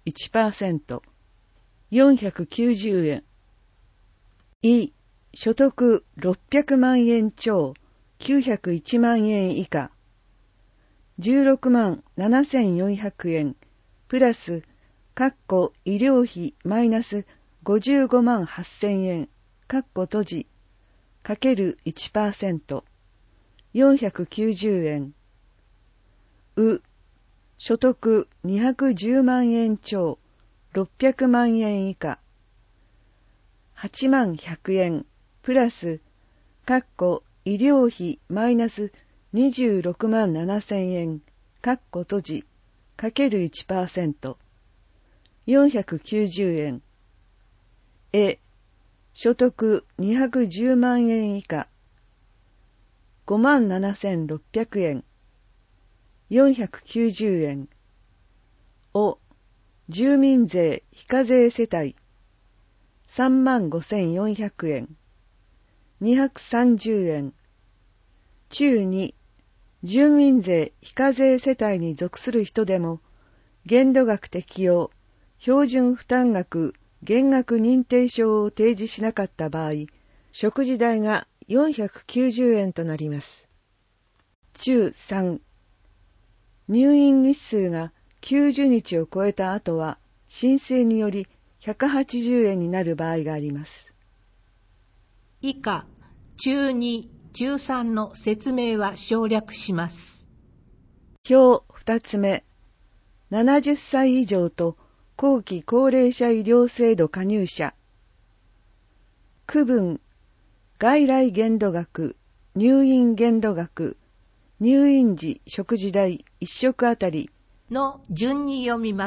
1%、490円。い、所得600万円超、901万円以下、16万7400円、プラス、医療費マイナス55万8000円、閉じ、かける 1%、490円。所得210万円超、600万円以下、8万100円、プラス、医療費マイナス26万7000円、閉じ、かける 1%、490円。所得210万円以下、5万7600円、490円。住民税非課税世帯、3万5400円、230円。中2、住民税非課税世帯に属する人でも、限度額適用、標準負担額、減額認定証を提示しなかった場合、食事代が490円となります。中3、入院日数が90日を超えた後は、申請により180円になる場合があります。 以下、中2、中3の説明は省略します。 表2つ目、70歳以上と後期高齢者医療制度加入者。区分、外来限度額、入院限度額、入院時食事代1食あたりの順に読みます。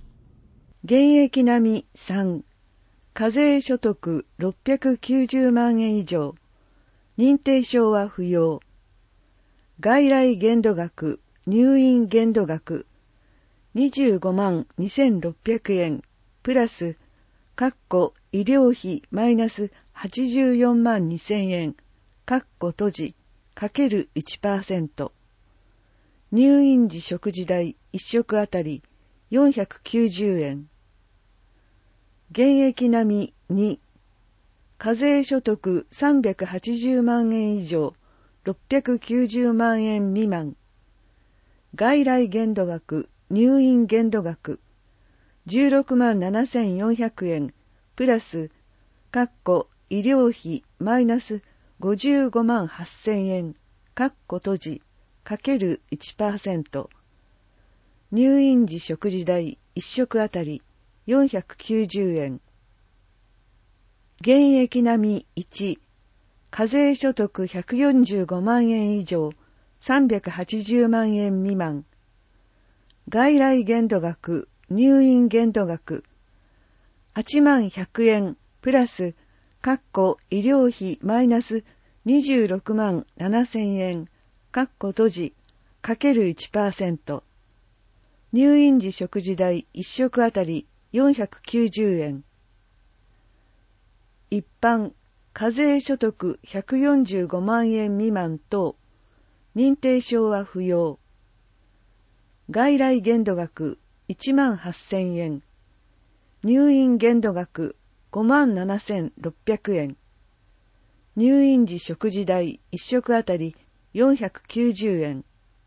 現役並み3、課税所得690万円以上、認定証は不要。外来限度額、入院限度額、25万2600円、プラス、医療費マイナス84万2000円、閉じ、かける 1%。入院時食事代1食あたり490円。現役並み2、課税所得380万円以上、690万円未満。外来限度額、入院限度額、16万7400円、プラス、医療費マイナス55万8000円、閉じ、かける 1%。入院時食事代1食あたり490円。現役並み1、課税所得145万円以上、380万円未満。外来限度額、入院限度額、8万100円、プラス、医療費マイナス26万7000円、閉じ、かける 1%。入院時食事代1食あたり490円。一般、課税所得145万円未満等、認定証は不要。外来限度額1万8000円。入院限度額5万7600円。入院時食事代1食あたり490円。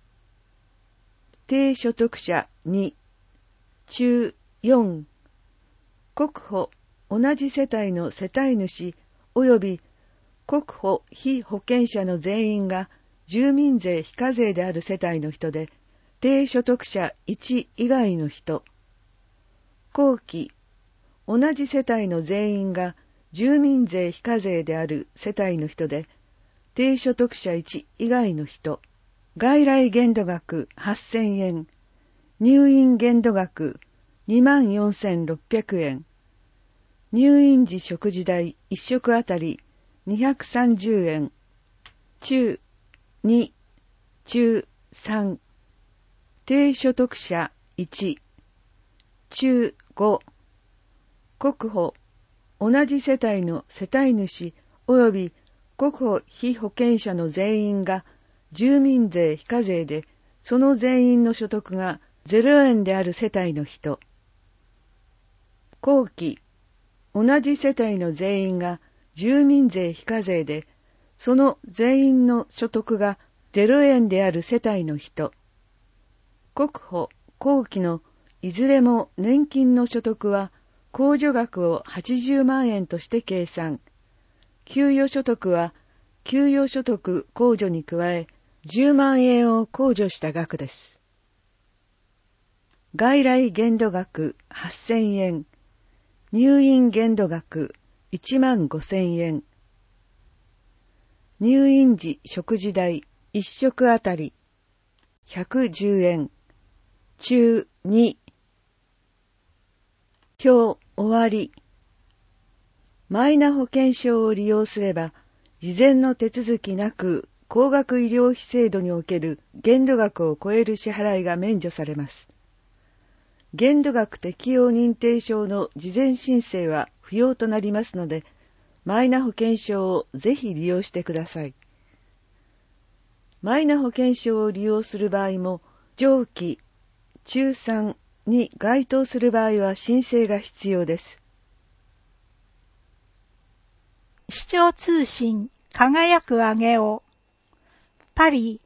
低所得者2、中4、国保同じ世帯の世帯主及び国保被保険者の全員が住民税非課税である世帯の人で、低所得者1以外の人。後期、同じ世帯の全員が住民税非課税である世帯の人で、 低所得者1以外の人、外来限度額8000円、入院限度額24,600円、入院時食事代1食あたり230円、中2、中3、低所得者1、中5、国保、同じ世帯の世帯主及び国保被保険者の全員が住民税非課税で、その全員の所得が0円である世帯の人。後期、同じ世帯の全員が住民税非課税で、その全員の所得が0円である世帯の人。国保、後期のいずれも年金の所得は控除額を80万円として計算。給与所得は給与所得控除に加え10万円を控除した額です。外来限度額8000円、入院限度額1万5000円、入院時食事代1食あたり110円、中2、表終わり。マイナ保険証を利用すれば、事前の手続きなく高額医療費制度における限度額を超える支払いが免除されます。限度額適用認定証の事前申請は不要となりますので、マイナ保険証をぜひ利用してください。マイナ保険証を利用する場合も、上記、中3に該当する場合は申請が必要です。 視聴通信輝く上げをパリ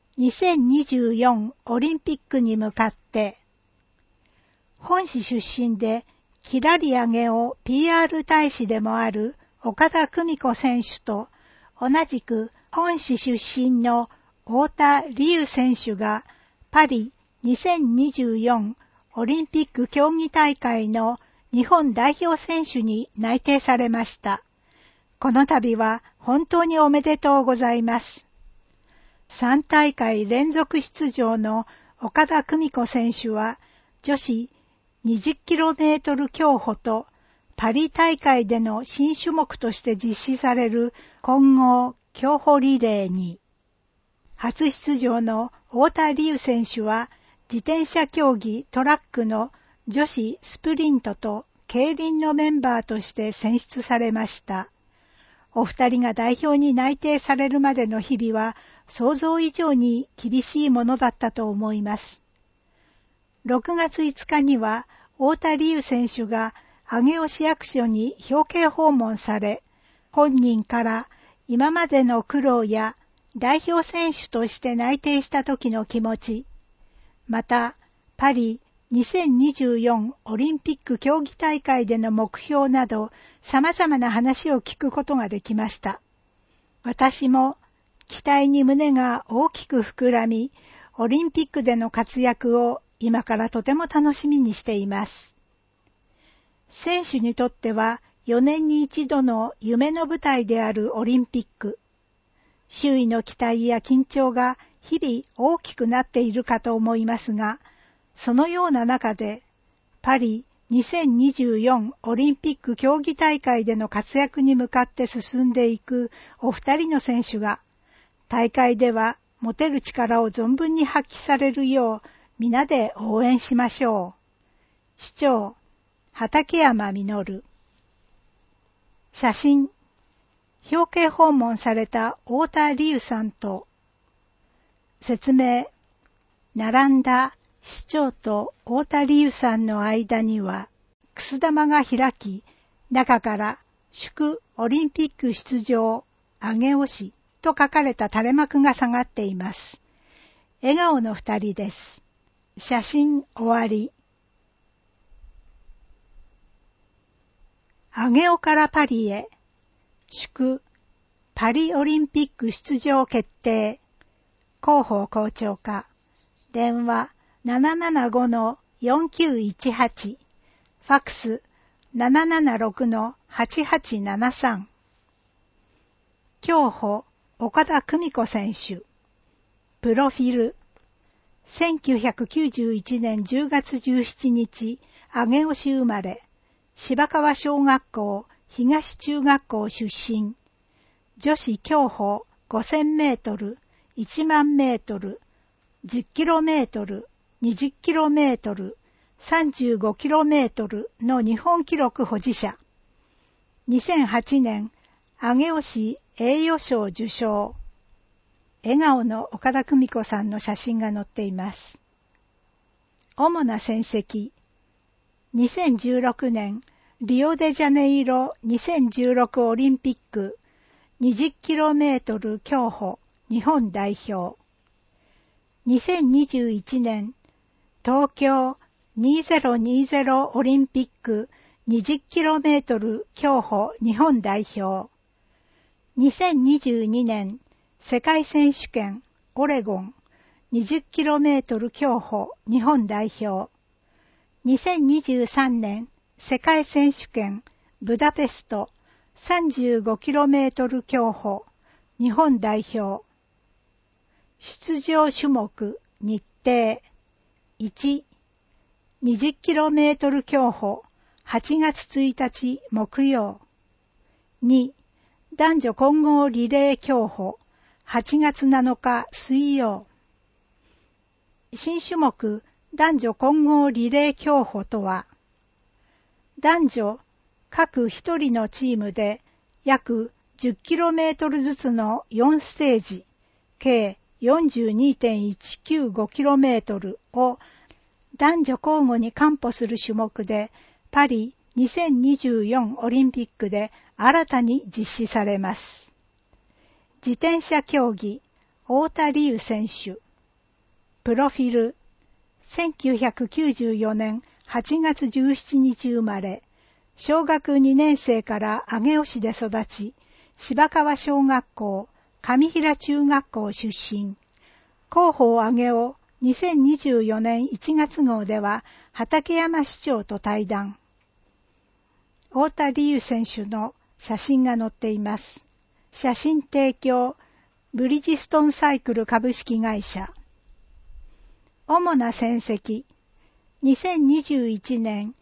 2024オリンピックに向かって本市出身できらり上げを PR 大使でもある岡田久美子選手と同じく本市出身の太田理由選手がパリ2024オリンピック競技大会の日本代表選手に内定されました。この度は本当におめでとうございます。3大会連続出場の岡田久美子選手は女子 20km 競歩とパリ大会での新種目として実施される混合競歩リレーに、初出場の太田理由選手は自転車競技トラックの女子スプリントと競輪のメンバーとして選出されました。お二人が代表に内定されるまでの日々は想像以上に厳しいものだったと思います。6月5日には太田理由選手が上尾市役所に表敬訪問され、本人から今までの苦労や代表選手として内定した時の気持ち、またパリ2024オリンピック競技大会での目標など様々な話を聞くことができました。私も期待に胸が大きく膨らみ、オリンピックでの活躍を今からとても楽しみにしています。選手にとっては4年に一度の夢の舞台であるオリンピック。周囲の期待や緊張が日々大きくなっているかと思いますが、そのような中でパリ2024オリンピック競技大会での活躍に向かって進んでいくお二人の選手が大会では持てる力を存分に発揮されるよう皆で応援しましょう。市長畠山実。写真、表敬訪問された太田理由さんと説明、並んだ市長と太田理由さんの間にはくす玉が開き、中から祝オリンピック出場上尾市と書かれた垂れ幕が下がっています。笑顔の二人です。写真終わり。上尾からパリへ祝パリオリンピック出場決定。広報校長課電話775-4918、ファックス 776-8873。競歩岡田久美子選手。プロフィル。1991年10月17日、上尾市生まれ。芝川小学校、東中学校出身。女子競歩5000メートル、1万メートル、10キロメートル、20キロメートル、35キロメートルの日本記録保持者。2008年、上尾市栄誉賞受賞。笑顔の岡田久美子さんの写真が載っています。主な戦績。2016年、リオデジャネイロ2016オリンピック20キロメートル競歩日本代表。2021年、東京2020オリンピック20キロメートル競歩日本代表。2022年、世界選手権オレゴン20キロメートル競歩日本代表。2023年、世界選手権ブダペスト35キロメートル競歩日本代表。出場種目日程。1、20キロメートル競歩8月1日木曜。2、男女混合リレー競歩8月7日水曜。新種目男女混合リレー競歩とは、男女各一人のチームで約 10km ずつの4ステージ、計 42.195km を男女交互に完歩する種目で、パリ2024オリンピックで新たに実施されます。自転車競技、太田理由選手。プロフィル。1994年8月17日生まれ、小学2年生から上尾市で育ち、芝川小学校、上平中学校出身。広報上尾2024年1月号では畠山市長と対談。太田理由選手の写真が載っています。写真提供、ブリヂストンサイクル株式会社。主な戦績。2021年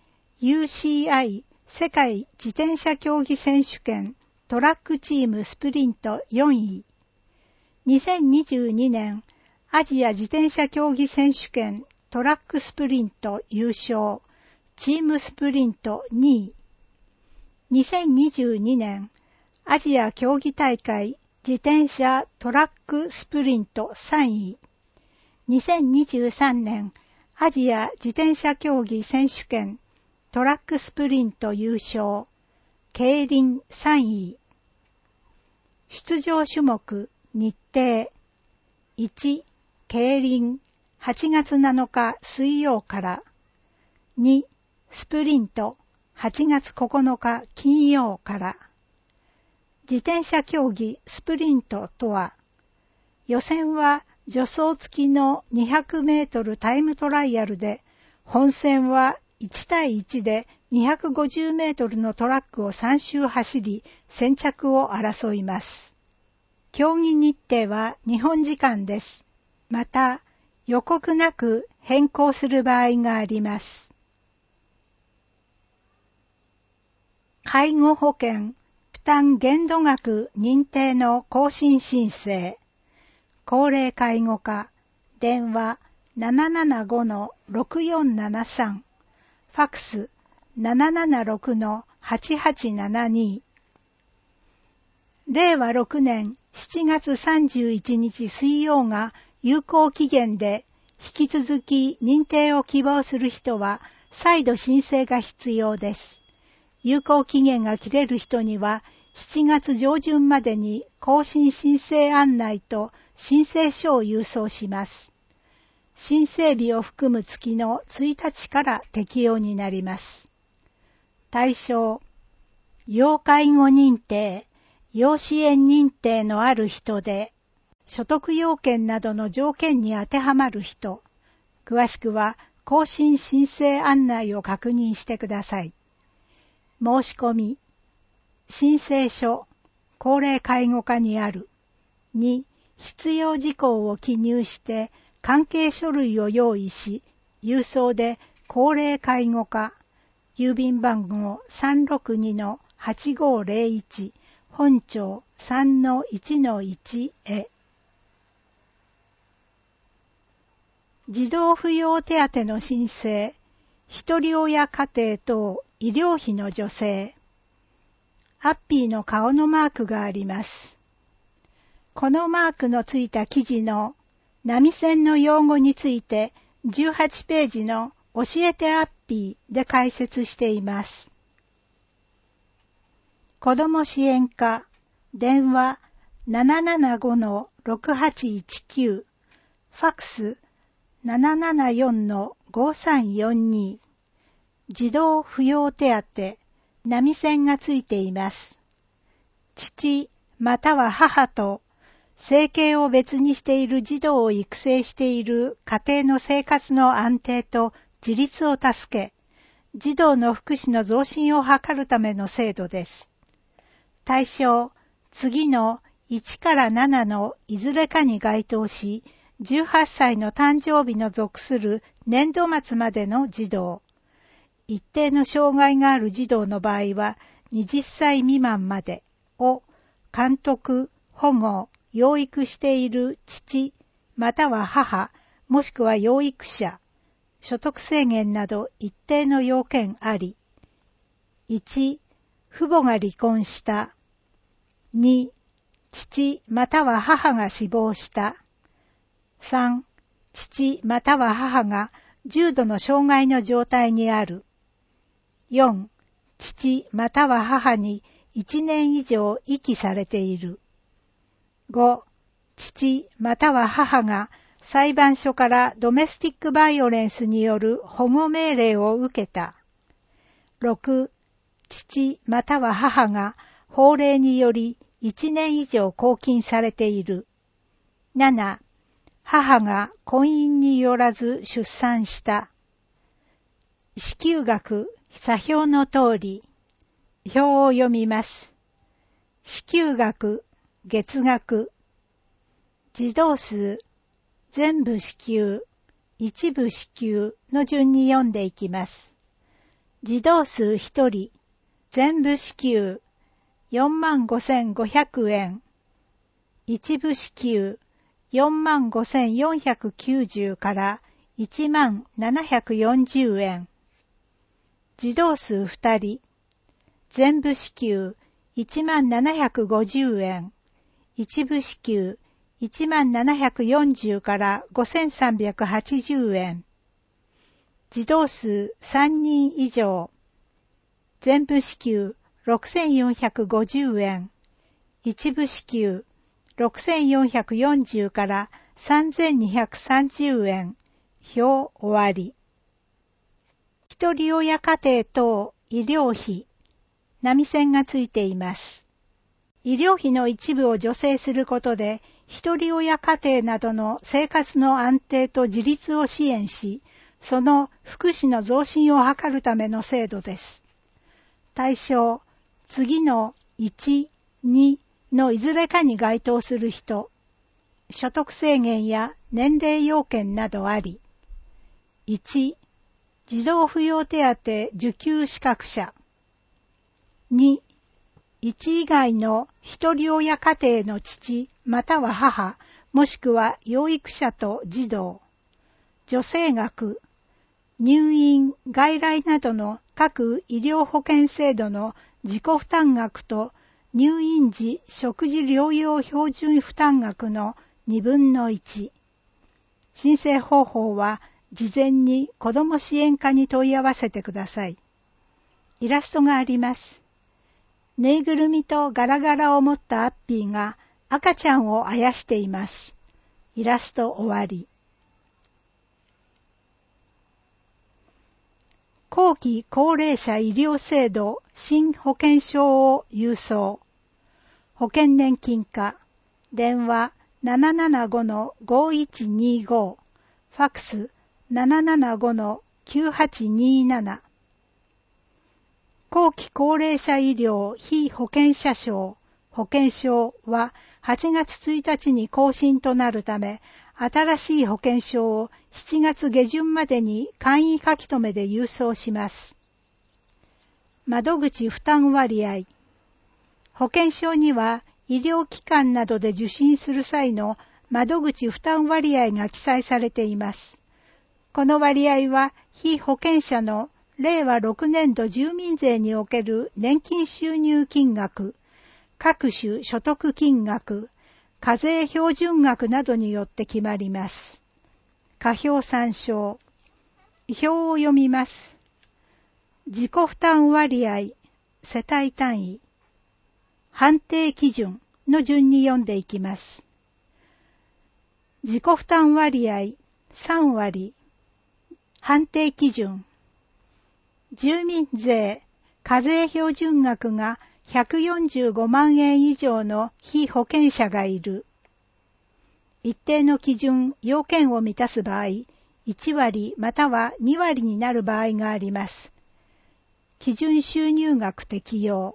UCI 世界自転車競技選手権トラックチームスプリント4位。2022年アジア自転車競技選手権トラックスプリント優勝、チームスプリント2位。2022年アジア競技大会自転車トラックスプリント3位。2023年アジア自転車競技選手権トラックスプリント優勝、競輪3位。出場種目日程。1、競輪8月7日水曜から。2、スプリント8月9日金曜から。自転車競技スプリントとは、予選は助走付きの200メートルタイムトライアルで、本戦は1対1で250メートルのトラックを3周走り、先着を争います。競技日程は日本時間です。また、予告なく変更する場合があります。介護保険負担限度額認定の更新申請。高齢介護課、電話 775-6473、ファクス 776-8872。令和6年7月31日水曜が有効期限で、引き続き認定を希望する人は再度申請が必要です。有効期限が切れる人には7月上旬までに更新申請案内と申請書を郵送します。申請日を含む月の1日から適用になります。対象、要介護認定、要支援認定のある人で、所得要件などの条件に当てはまる人、詳しくは更新申請案内を確認してください。申し込み、申請書、高齢介護課にある。 に必要事項を記入して関係書類を用意し、郵送で高齢介護課、郵便番号 362-8501 本町 3-1-1 へ。児童扶養手当の申請、一人親家庭等医療費の助成。ハッピーの顔のマークがあります。このマークのついた記事の波線の用語について18ページの教えてハッピーで解説しています。子ども支援課、電話 775-6819、ファックス 774-5342、児童扶養手当、波線がついています。父または母と生計を別にしている児童を育成している家庭の生活の安定と自立を助け、児童の福祉の増進を図るための制度です。対象、次の1から7のいずれかに該当し、18歳の誕生日の属する年度末までの児童。一定の障害がある児童の場合は、20歳未満までを監督、保護、養育している父、または母、もしくは養育者、所得制限など一定の要件あり。1、父母が離婚した。2、父または母が死亡した。3、父または母が重度の障害の状態にある。4、父または母に1年以上遺棄されている。5、父または母が裁判所からドメスティックバイオレンスによる保護命令を受けた。6、父または母が法令により1年以上拘禁されている。7、母が婚姻によらず出産した。支給額、査表の通り。表を読みます。支給額、月額。児童数、全部支給、一部支給の順に読んでいきます。児童数1人、全部支給、45,500円。一部支給、45,490から17,740円。児童数2人、全部支給、1750円。一部支給、1740から5380円。児童数3人以上。全部支給6450円。一部支給6440から3230円。表終わり。一人親家庭等医療費。波線がついています。医療費の一部を助成することで、一人親家庭などの生活の安定と自立を支援し、その福祉の増進を図るための制度です。対象、次の1、2のいずれかに該当する人、所得制限や年齢要件などあり。1、児童扶養手当受給資格者。2、1以外の一人親家庭の父または母、もしくは養育者と児童。助成額、入院、外来などの各医療保険制度の自己負担額と入院時食事療養標準負担額の2分の1。申請方法は事前に子ども支援課に問い合わせてください。イラストがあります。ぬいぐるみとガラガラを持ったアッピーが赤ちゃんをあやしています。イラスト終わり。後期高齢者医療制度新保険証を郵送。保険年金課。電話 775-5125。ファックス 775-9827。後期高齢者医療非保険者証、保険証は 8月1日に更新となるため、新しい保険証を7月下旬までに簡易書き留めで郵送します。窓口負担割合。保険証には医療機関などで受診する際の窓口負担割合が記載されています。この割合は被保険者の令和6年度住民税における年金収入金額、各種所得金額、課税標準額などによって決まります。下表参照。表を読みます。自己負担割合、世帯単位、判定基準の順に読んでいきます。自己負担割合、3割、判定基準、住民税、課税標準額が145万円以上の被保険者がいる。一定の基準、要件を満たす場合、1割または2割になる場合があります。基準収入額適用。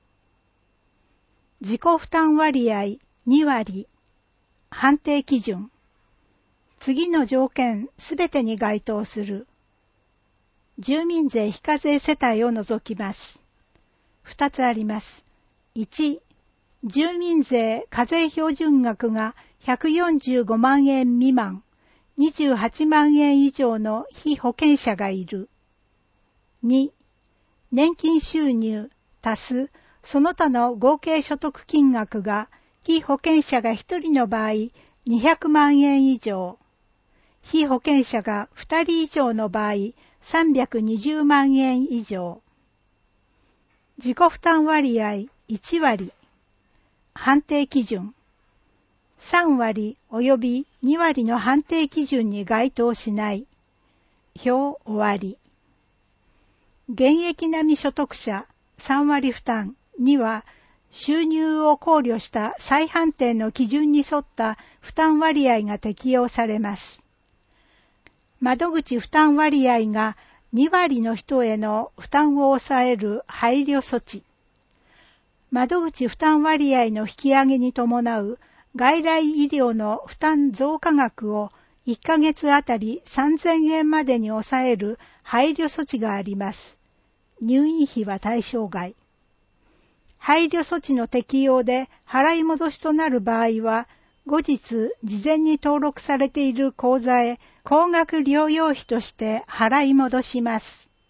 自己負担割合2割。判定基準。次の条件すべてに該当する。住民税非課税世帯を除きます。2つあります。1、住民税課税標準額が145万円未満、28万円以上の被保険者がいる。2、年金収入足すその他の合計所得金額が被保険者が1人の場合200万円以上、被保険者が2人以上の場合320万円以上。自己負担割合1割。判定基準。3割及び2割の判定基準に該当しない。表終わり。現役並み所得者3割負担には収入を考慮した再判定の基準に沿った負担割合が適用されます。窓口負担割合が2割の人への負担を抑える配慮措置。窓口負担割合の引き上げに伴う外来医療の負担増加額を1ヶ月あたり3000円までに抑える配慮措置があります。入院費は対象外。配慮措置の適用で払い戻しとなる場合は、後日事前に登録されている口座へ高額療養費として払い戻します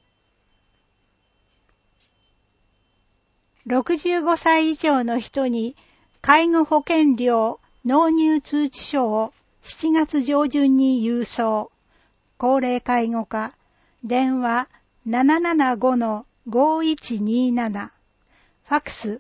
。65歳以上の人に介護保険料納入通知書を7月上旬に郵送。高齢介護課、電話 775-5127、ファクス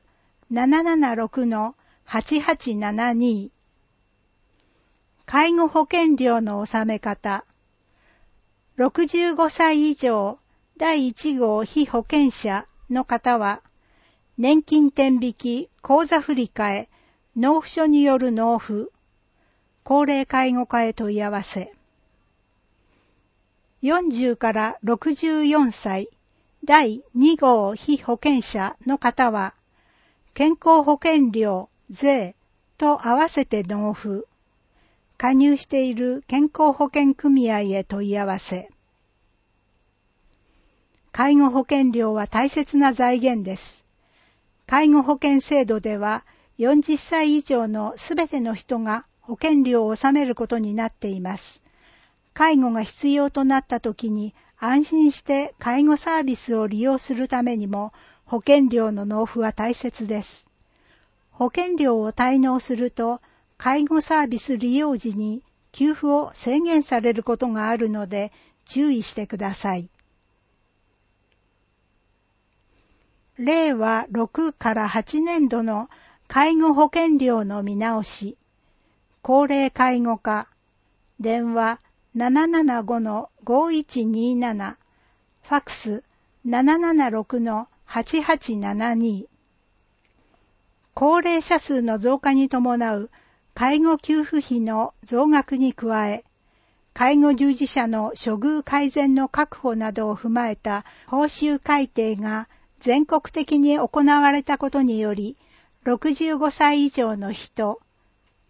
776-8872。介護保険料の納め方。65歳以上第1号被保険者の方は、年金天引き口座振替納付書による納付、高齢介護課へ問い合わせ。40から64歳第2号被保険者の方は、健康保険料、税と合わせて納付。加入している健康保険組合へ問い合わせ。介護保険料は大切な財源です。介護保険制度では40歳以上のすべての人が保険料を納めることになっています。介護が必要となったときに安心して介護サービスを利用するためにも保険料の納付は大切です。保険料を滞納すると介護サービス利用時に給付を制限されることがあるので注意してください。令和6から8年度の介護保険料の見直し。高齢介護課、電話 775-5127、ファクス 776-8872。高齢者数の増加に伴う介護給付費の増額に加え、介護従事者の処遇改善の確保などを踏まえた報酬改定が全国的に行われたことにより、65歳以上の人、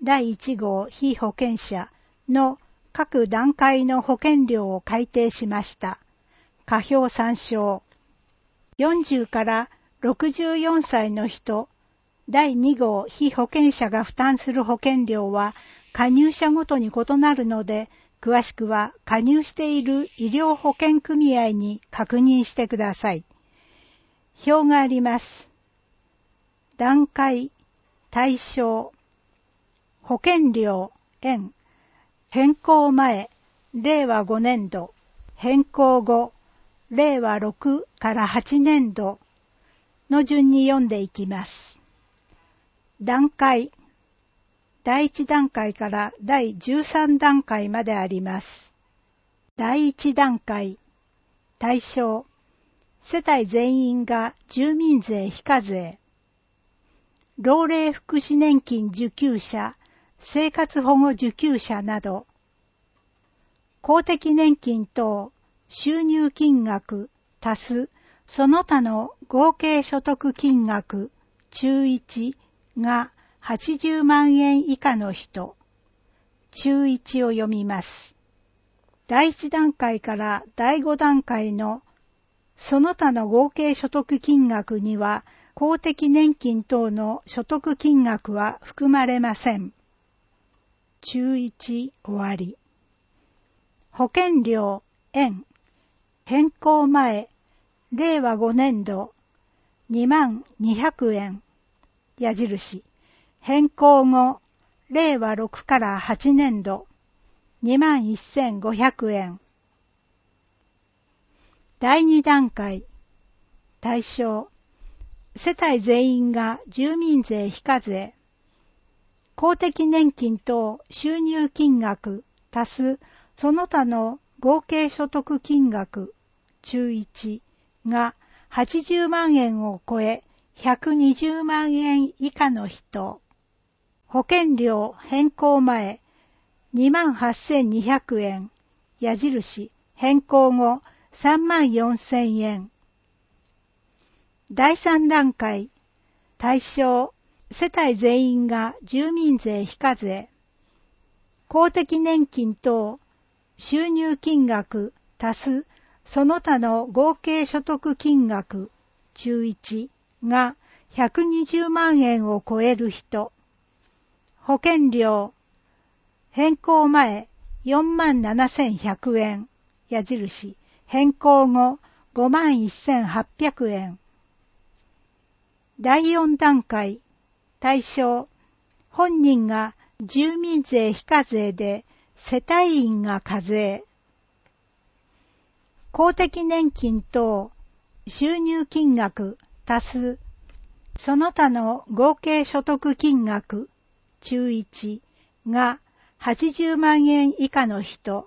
第1号被保険者の各段階の保険料を改定しました。下表参照。40から64歳の人、第2号被保険者が負担する保険料は加入者ごとに異なるので、詳しくは加入している医療保険組合に確認してください。表があります。段階、対象、保険料、円、変更前、令和5年度、変更後、令和6から8年度の順に読んでいきます。段階、第1段階から第13段階まであります。第1段階、対象、世帯全員が住民税非課税、老齢福祉年金受給者、生活保護受給者など、公的年金等収入金額足すその他の合計所得金額中1が80万円以下の人、中1を読みます。第1段階から第5段階のその他の合計所得金額には公的年金等の所得金額は含まれません。中1終わり。保険料、円、変更前、令和5年度、22,200円、矢印。変更後、令和6から8年度、21,500円。第2段階、対象、世帯全員が住民税非課税、公的年金等収入金額足すその他の合計所得金額中1が80万円を超え120万円以下の人、保険料変更前 28,200 円、矢印変更後34,000円。第3段階、対象、世帯全員が住民税非課税、公的年金等収入金額足すその他の合計所得金額中1が120万円を超える人、保険料変更前 47,100 円、矢印変更後 51,800 円。第4段階、対象、本人が住民税非課税で世帯員が課税、公的年金等収入金額足すその他の合計所得金額中1が80万円以下の人、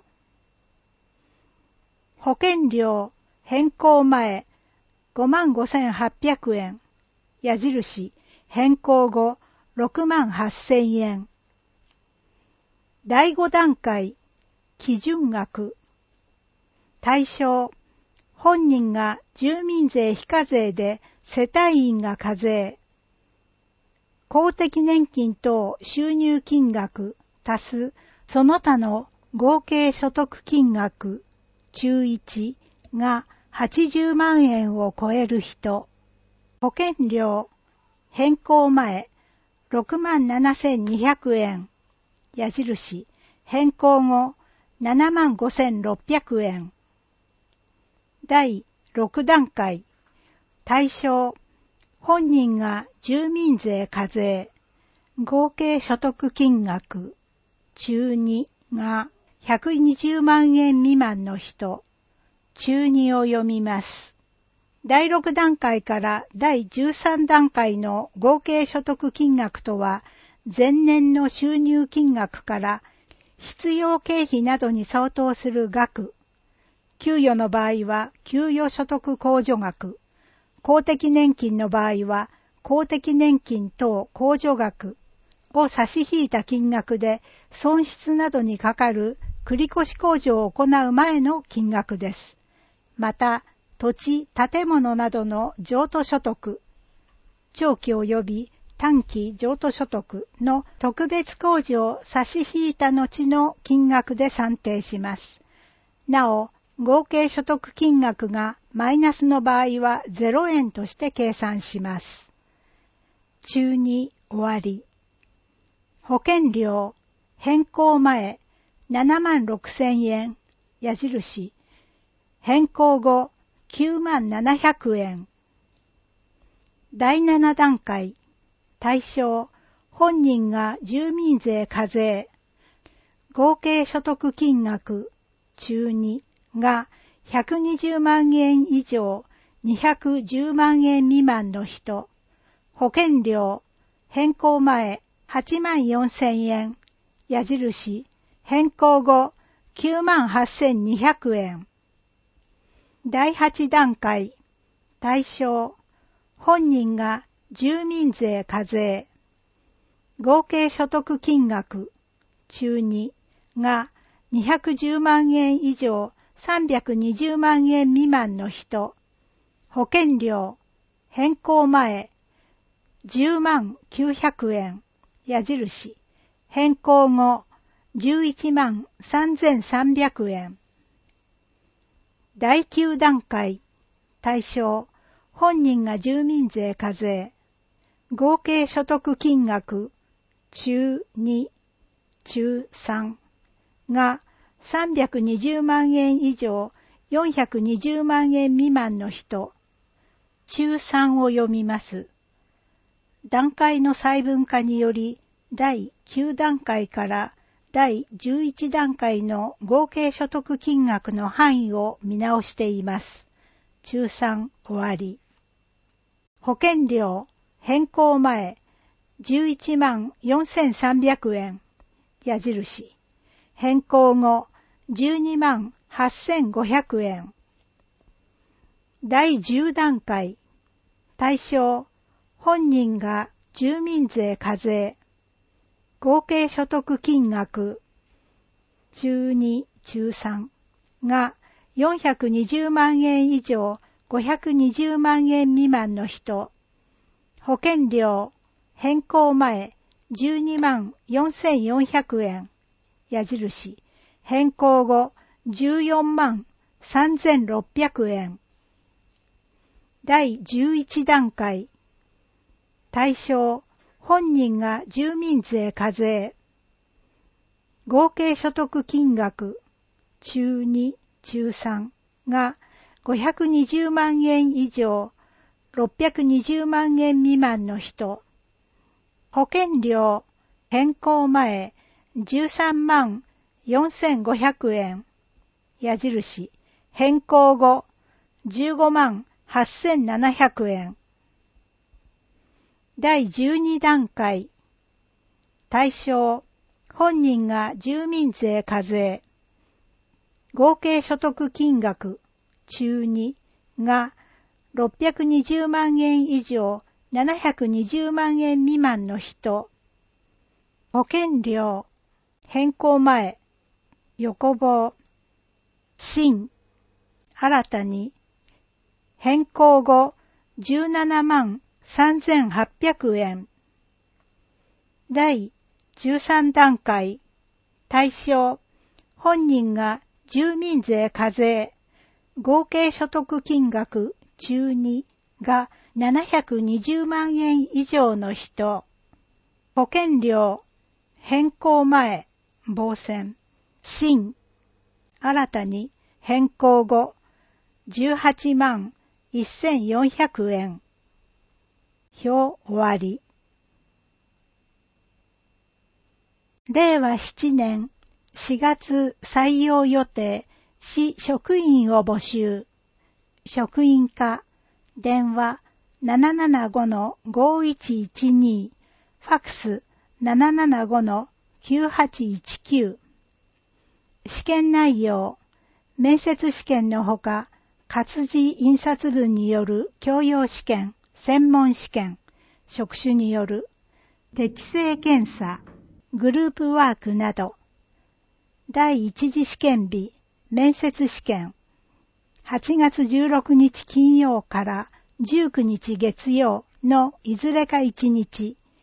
保険料変更前 55,800 円、矢印変更後68,000円。第5段階、基準額、対象、本人が住民税非課税で世帯員が課税、公的年金等収入金額足すその他の合計所得金額中1が80万円を超える人、保険料変更前 67,200 円、矢印変更後 75,600 円。第6段階、対象、本人が住民税課税、合計所得金額中2が120万円未満の人、中2を読みます。第6段階から第13段階の合計所得金額とは、前年の収入金額から必要経費などに相当する額、給与の場合は給与所得控除額、公的年金の場合は公的年金等控除額を差し引いた金額で損失などにかかる繰越控除を行う前の金額です。また、土地、建物などの譲渡所得、長期及び短期譲渡所得の特別控除を差し引いた後の金額で算定します。なお、合計所得金額がマイナスの場合は0円として計算します。中2終わり。保険料変更前76,000円矢印。変更後97,000円。第7段階。対象、本人が住民税課税。合計所得金額中2が120万円以上210万円未満の人。保険料変更前84,000円矢印。変更後98,200円。第8段階。対象、本人が住民税課税。合計所得金額中2が210万円以上320万円未満の人。保険料変更前10万900円矢印。変更後11万3300円。第9段階。対象、本人が住民税課税。合計所得金額中2、中3が320万円以上420万円未満の人。中3を読みます。段階の細分化により第9段階から第11段階の合計所得金額の範囲を見直しています。中3終わり。保険料変更前11万4300円矢印。変更後12万8500円。第10段階。対象、本人が住民税課税。合計所得金額中2、中3が420万円以上520万円未満の人。保険料変更前12万4400円矢印。変更後14万3600円。第11段階。対象、本人が住民税課税。合計所得金額中2、中3が520万円以上620万円未満の人。保険料変更前13万4500円矢印。変更後15万8700円。第12段階。対象、本人が住民税課税。合計所得金額中2が620万円以上720万円未満の人。保険料変更前横棒新新たに変更後17万3800円。第13段階。対象、本人が住民税課税。合計所得金額中2が720万円以上の人。保険料変更前棒線新新たに変更後18万1400円。表終わり。令和7年4月採用予定市職員を募集。職員課電話 775-5112 ファックス 775-9819。試験内容、面接試験のほか活字印刷文による教養試験、専門試験、職種による適性検査、グループワークなど。第一次試験日、面接試験、8月16日金曜から19日月曜のいずれか1日、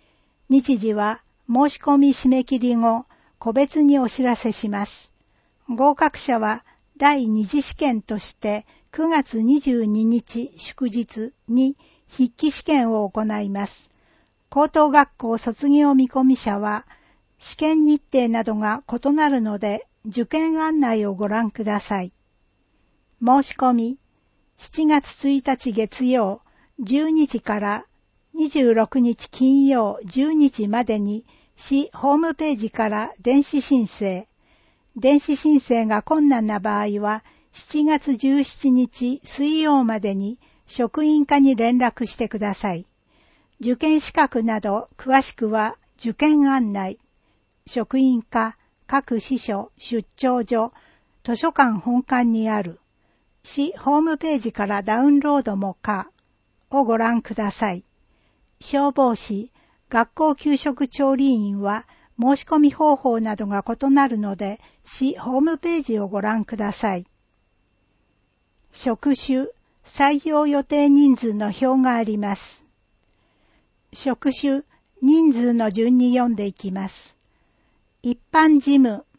日時は申し込み締め切り後、個別にお知らせします。合格者は第二次試験として9月22日祝日に筆記試験を行います。高等学校卒業見込み者は試験日程などが異なるので受験案内をご覧ください。申し込み7月1日月曜12時から26日金曜12時までに市ホームページから電子申請。電子申請が困難な場合は7月17日水曜までに職員課に連絡してください。受験資格など詳しくは受験案内、職員課、各支所、出張所、図書館本館にある市ホームページからダウンロードも可をご覧ください。消防士、学校給食調理員は申し込み方法などが異なるので、市ホームページをご覧ください。職種、採用予定人数の表があります。職種、人数の順に読んでいきます。一般事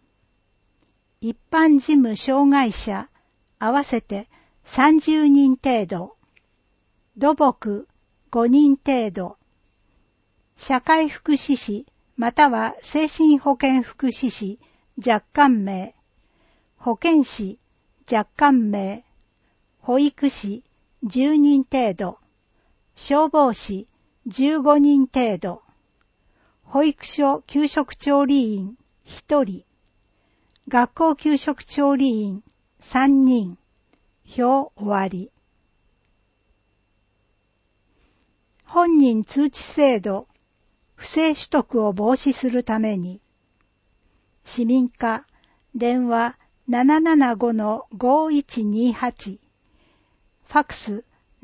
務障害者、合わせて30人程度。土木、5人程度。社会福祉士、または精神保健福祉士、若干名。保健師、若干名。保育士、10人程度。消防士、15人程度。保育所給食調理員、1人。学校給食調理員、3人。表終わり。本人通知制度、不正取得を防止するために、市民課、電話 775-5128、ファクス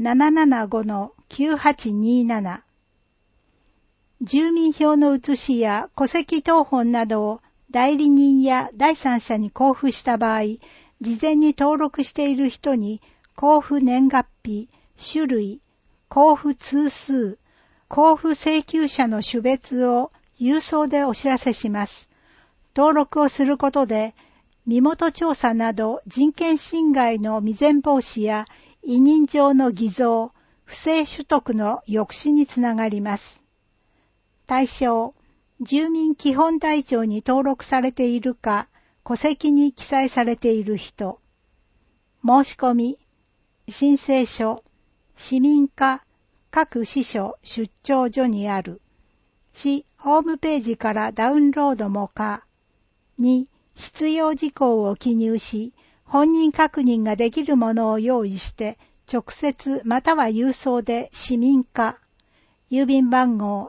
775-9827、住民票の写しや戸籍謄本などを代理人や第三者に交付した場合、事前に登録している人に交付年月日、種類、交付通数、交付請求者の種別を郵送でお知らせします。登録をすることで、身元調査など人権侵害の未然防止や委任状の偽造、不正取得の抑止につながります。対象、住民基本台帳に登録されているか、戸籍に記載されている人。申し込み、申請書、市民課、各支所出張所にある。市ホームページからダウンロードも可。2、必要事項を記入し、本人確認ができるものを用意して、直接または郵送で市民課。郵便番号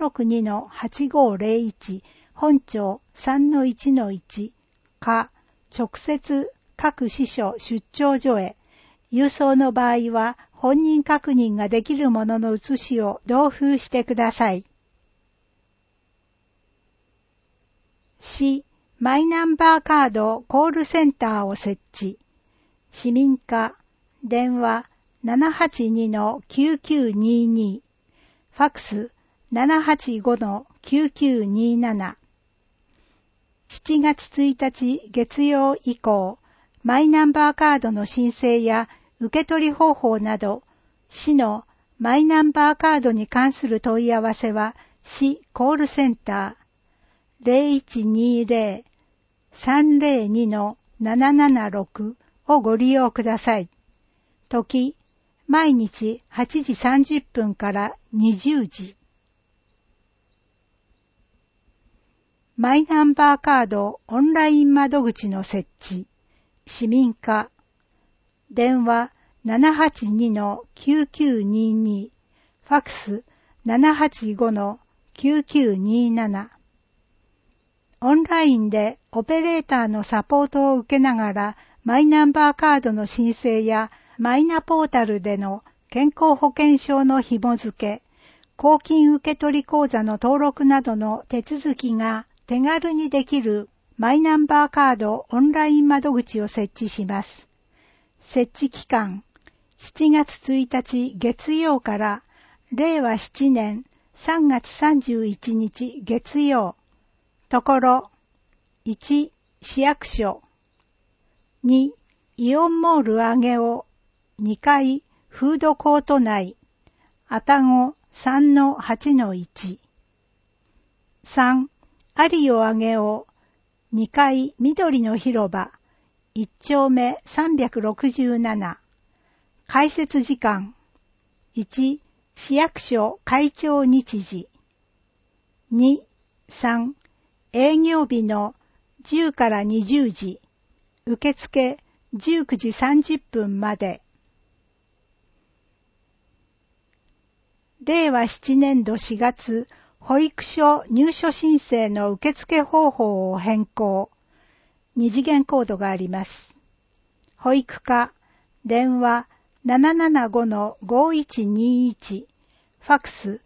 362-8501 本庁 3-1-1 か、直接各支所出張所へ。郵送の場合は本人確認ができるものの写しを同封してください。市マイナンバーカードコールセンターを設置。市民課、電話 782-9922、ファクス 785-9927。7月1日月曜以降、マイナンバーカードの申請や受け取り方法など、市のマイナンバーカードに関する問い合わせは、市コールセンター 0120-302-776 をご利用ください。時、毎日8時30分から20時。マイナンバーカードオンライン窓口の設置。市民課、電話 782-9922、ファクス 785-9927。オンラインでオペレーターのサポートを受けながら、マイナンバーカードの申請やマイナポータルでの健康保険証の紐付け、公金受取口座の登録などの手続きが手軽にできるマイナンバーカードオンライン窓口を設置します。設置期間、7月1日月曜から令和7年 3月31日月曜。ところ、1、市役所。2、イオンモール上尾。2階、フードコート内。愛宕 3-8-1。3、有尾上尾。2階、緑の広場。1丁目367。開設時間。1、市役所会長日時。2、3、営業日の10から20時。受付19時30分まで。令和7年度4月、保育所入所申請の受付方法を変更。2次元コードがあります。保育課、電話 775-5121、ファクス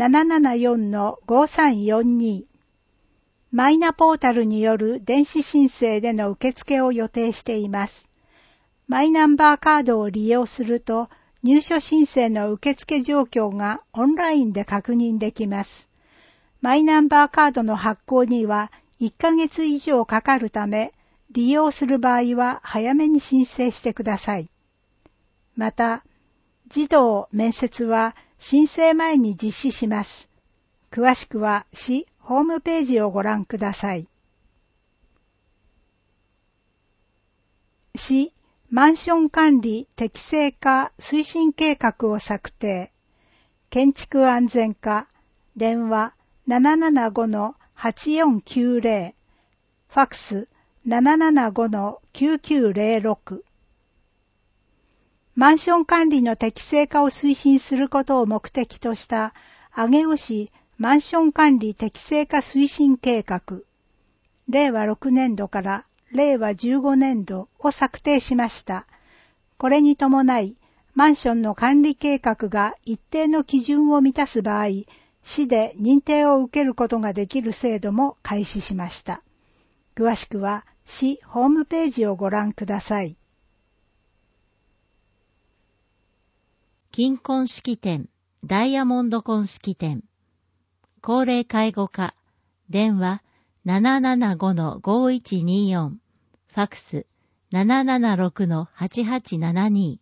774-5342。マイナポータルによる電子申請での受付を予定しています。マイナンバーカードを利用すると、入所申請の受付状況がオンラインで確認できます。マイナンバーカードの発行には1ヶ月以上かかるため、利用する場合は早めに申請してください。また、児童面接は申請前に実施します。詳しくは市ホームページをご覧ください。市マンション管理適正化推進計画を策定。建築安全課、電話 775-8490、ファクス 775-9906。マンション管理の適正化を推進することを目的とした上尾市マンション管理適正化推進計画、令和6年度から令和15年度を策定しました。これに伴い、マンションの管理計画が一定の基準を満たす場合、市で認定を受けることができる制度も開始しました。詳しくは市ホームページをご覧ください。 金婚式典、ダイヤモンド婚式典。高齢介護課、電話 775-5124、ファクス 776-8872。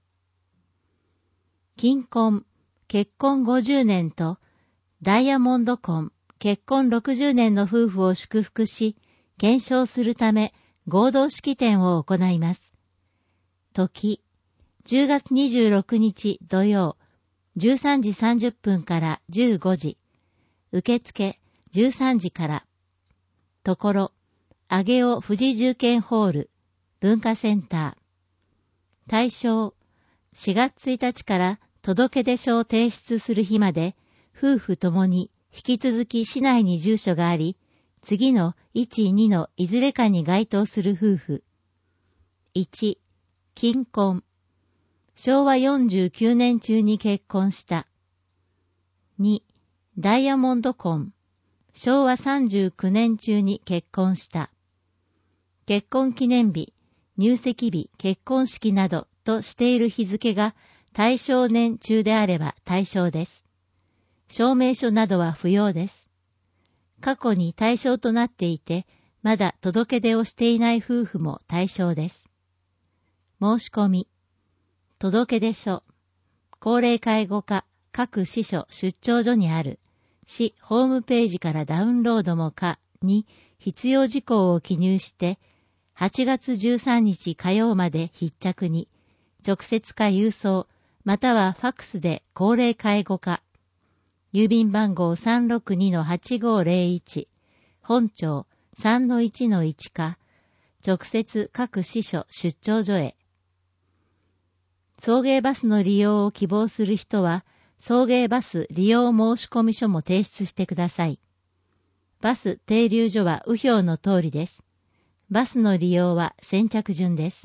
金婚、結婚50年と、ダイヤモンド婚、結婚60年の夫婦を祝福し、検証するため合同式典を行います。時、10月26日土曜、13時30分から15時。受付、13時から。ところ、上尾富士重建ホール、文化センター。対象、4月1日から届出書を提出する日まで、夫婦ともに引き続き市内に住所があり、次の1、2のいずれかに該当する夫婦。1、金婚。昭和49年中に結婚した。2、ダイヤモンド婚。昭和39年中に結婚した。結婚記念日、入籍日、結婚式などとしている日付が対象年中であれば対象です。証明書などは不要です。過去に対象となっていて、まだ届け出をしていない夫婦も対象です。申し込み。届出書。高齢介護課各支所出張所にある市ホームページからダウンロードも可に必要事項を記入して8月13日火曜まで必着に直接か郵送またはファクスで高齢介護課郵便番号 362-8501 本庁 3-1-1 か直接各支所出張所へ。送迎バスの利用を希望する人は、送迎バス利用申込書も提出してください。バス停留所は右表の通りです。バスの利用は先着順です。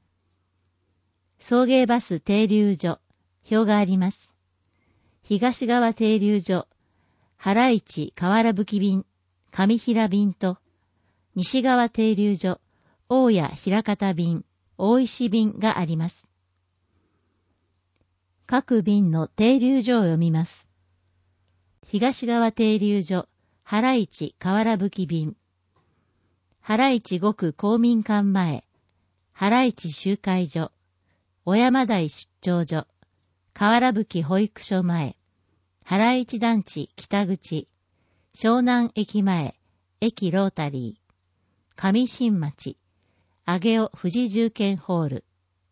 送迎バス停留所、表があります。東側停留所、原市河原吹便、上平便と、西側停留所、大谷枚方便、大石便があります。各便の停留所を読みます。 東川停留所、原市河原吹便。原市5区公民館前、原市集会所、小山台出張所、河原吹保育所前、原市団地北口、湘南駅前、駅ロータリー、上新町、上尾富士重建ホール、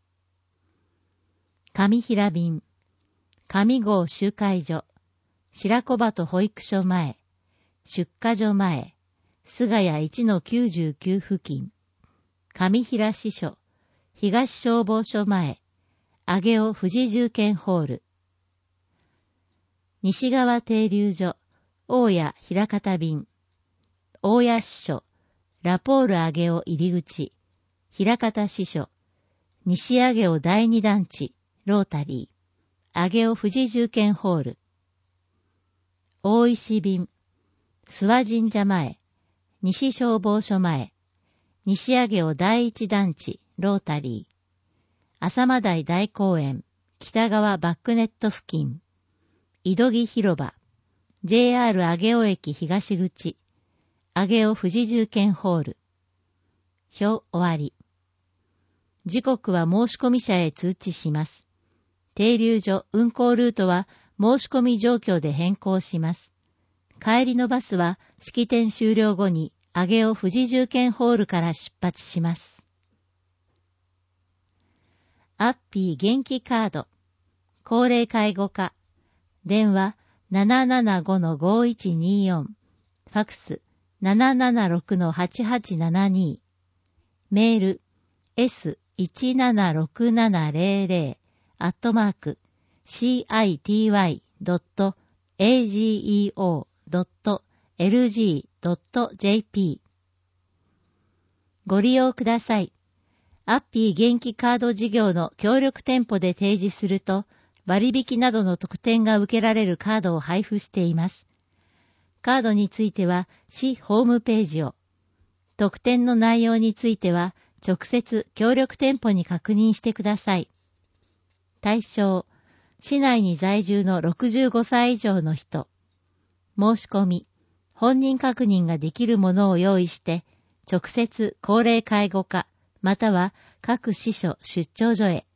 上平便、上郷集会所、白子鳩保育所前、出荷所前、菅谷 1-99 付近、上平支所、東消防署前、上尾富士重建ホール、西川停留所、大谷枚方便、大谷支所、ラポール上尾入り口、枚方支所、西上尾第二団地、ロータリー、上尾富士重建ホール、大石便、諏訪神社前、西消防署前、西上尾第一団地、ロータリー、浅間台大公園、北側バックネット付近、井戸木広場、JR 上尾駅東口、上尾富士重建ホール。表終わり。時刻は申込者へ通知します。停留所運行ルートは申し込み状況で変更します。帰りのバスは式典終了後に上尾富士重建ホールから出発します。アッピー元気カード。高齢介護課。電話 775-5124。ファクス 776-8872。メール s176700@city.ageo.lg.jp ご利用ください。アッピー元気カード事業の協力店舗で提示すると、割引などの特典が受けられるカードを配布しています。カードについては、市ホームページを。特典の内容については、直接協力店舗に確認してください。対象、市内に在住の65歳以上の人。申し込み、本人確認ができるものを用意して、直接高齢介護課、または各支所出張所へ。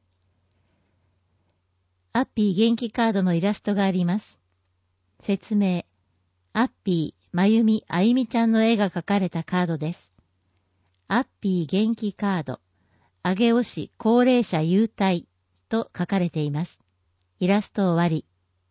アッピー元気カードのイラストがあります。説明。アッピー、まゆみ、あゆみちゃんの絵が描かれたカードです。アッピー元気カード、上尾市高齢者優待と書かれています。イラスト終わり。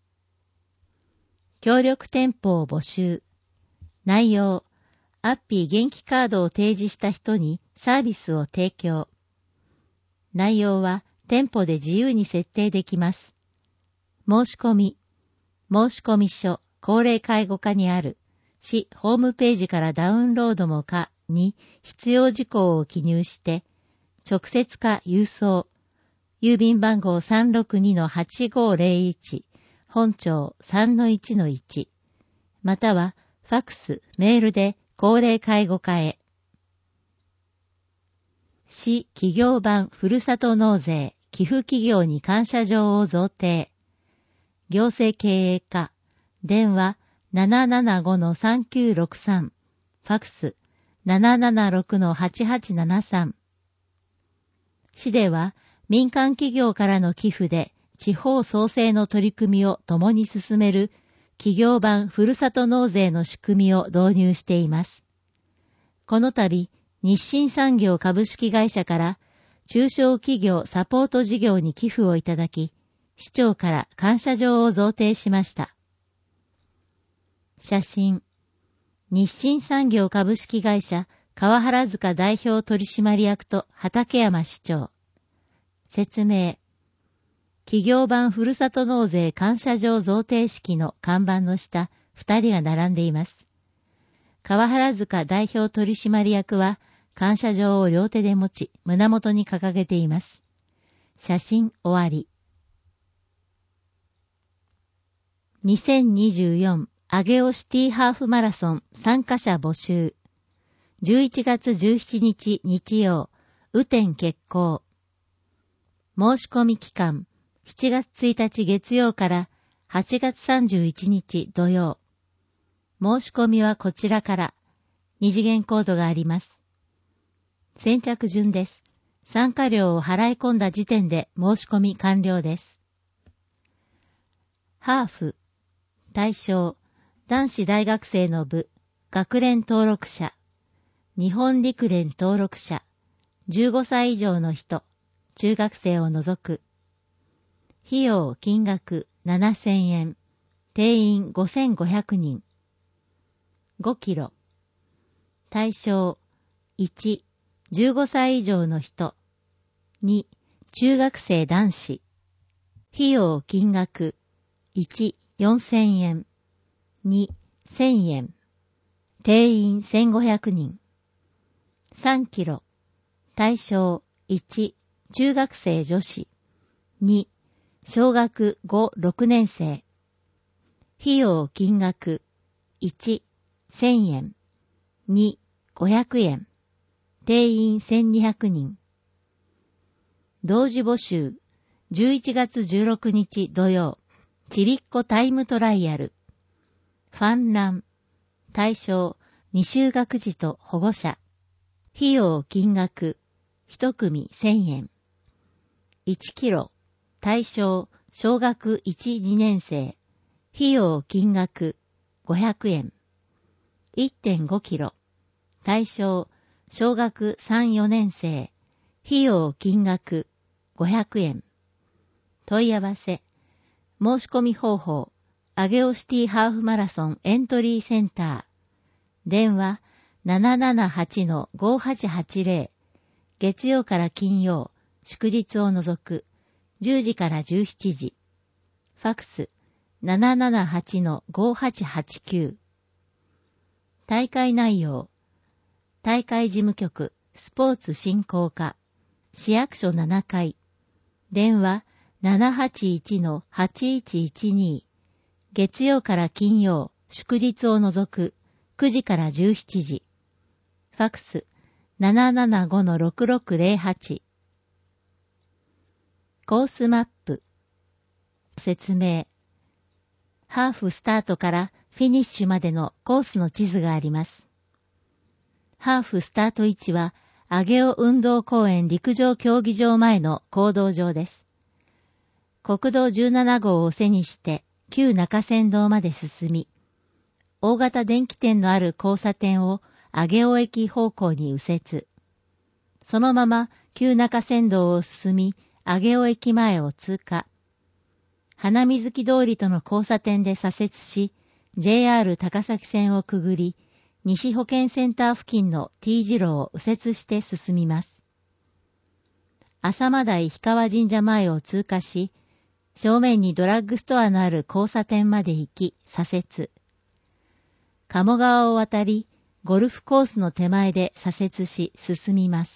協力店舗を募集。内容。アッピー元気カードを提示した人にサービスを提供。内容は店舗で自由に設定できます。申し込み。申込書、高齢介護課にある市ホームページからダウンロードも可に必要事項を記入して、直接か郵送、郵便番号 362-8501、本庁 3-1-1、またはファックス、メールで高齢介護課へ。市企業版ふるさと納税、寄付企業に感謝状を贈呈。行政経営課、電話 775-3963、ファクス 776-8873。市では民間企業からの寄付で地方創生の取り組みを共に進める企業版ふるさと納税の仕組みを導入しています。この度、日清産業株式会社から中小企業サポート事業に寄付をいただき、市長から感謝状を贈呈しました。写真。日清産業株式会社川原塚代表取締役と畠山市長。説明。企業版ふるさと納税感謝状贈呈式の看板の下、2人が並んでいます。川原塚代表取締役は感謝状を両手で持ち、胸元に掲げています。写真終わり。2024上尾シティハーフマラソン参加者募集。11月17日日曜、雨天決行。申し込み期間、7月1日月曜から 8月31日土曜。申し込みはこちらから。二次元コードがあります。先着順です。参加料を払い込んだ時点で申し込み完了です。ハーフ。対象。男子大学生の部。学連登録者。日本陸連登録者。15歳以上の人。中学生を除く。費用金額7000円。定員5500人。5キロ。対象。1、15歳以上の人。2、中学生男子。費用金額。1、4000円。2、1000円。定員1500人。3キロ。対象。1、中学生女子。2、小学5、6年生。費用金額。1、1000円。2、500円。定員1200人。同時募集。11月16日土曜。ちびっこタイムトライアル。ファンラン。対象。未就学児と保護者。費用金額。1組1000円。1キロ。対象。小学1、2年生。費用金額。500円。1.5 キロ。対象。小学3、4年生。費用金額。500円。問い合わせ。申し込み方法。上尾シティハーフマラソンエントリーセンター。電話 778-5880。月曜から金曜、祝日を除く。10時から17時。ファクス 778-5889。大会内容。大会事務局、スポーツ振興課。市役所7階。電話 781-8112。月曜から金曜、祝日を除く。9時から17時。ファクス 775-6608。コースマップ。説明。ハーフスタートからフィニッシュまでのコースの地図があります。ハーフスタート位置は、上尾運動公園陸上競技場前の公道上です。国道17号を背にして、旧中山道まで進み、大型電気店のある交差点を上尾駅方向に右折。そのまま旧中山道を進み、上尾駅前を通過。花水木通りとの交差点で左折し、JR 高崎線をくぐり、西保健センター付近の T 字路を右折して進みます。浅間台氷川神社前を通過し、正面にドラッグストアのある交差点まで行き、左折。鴨川を渡り、ゴルフコースの手前で左折し進みます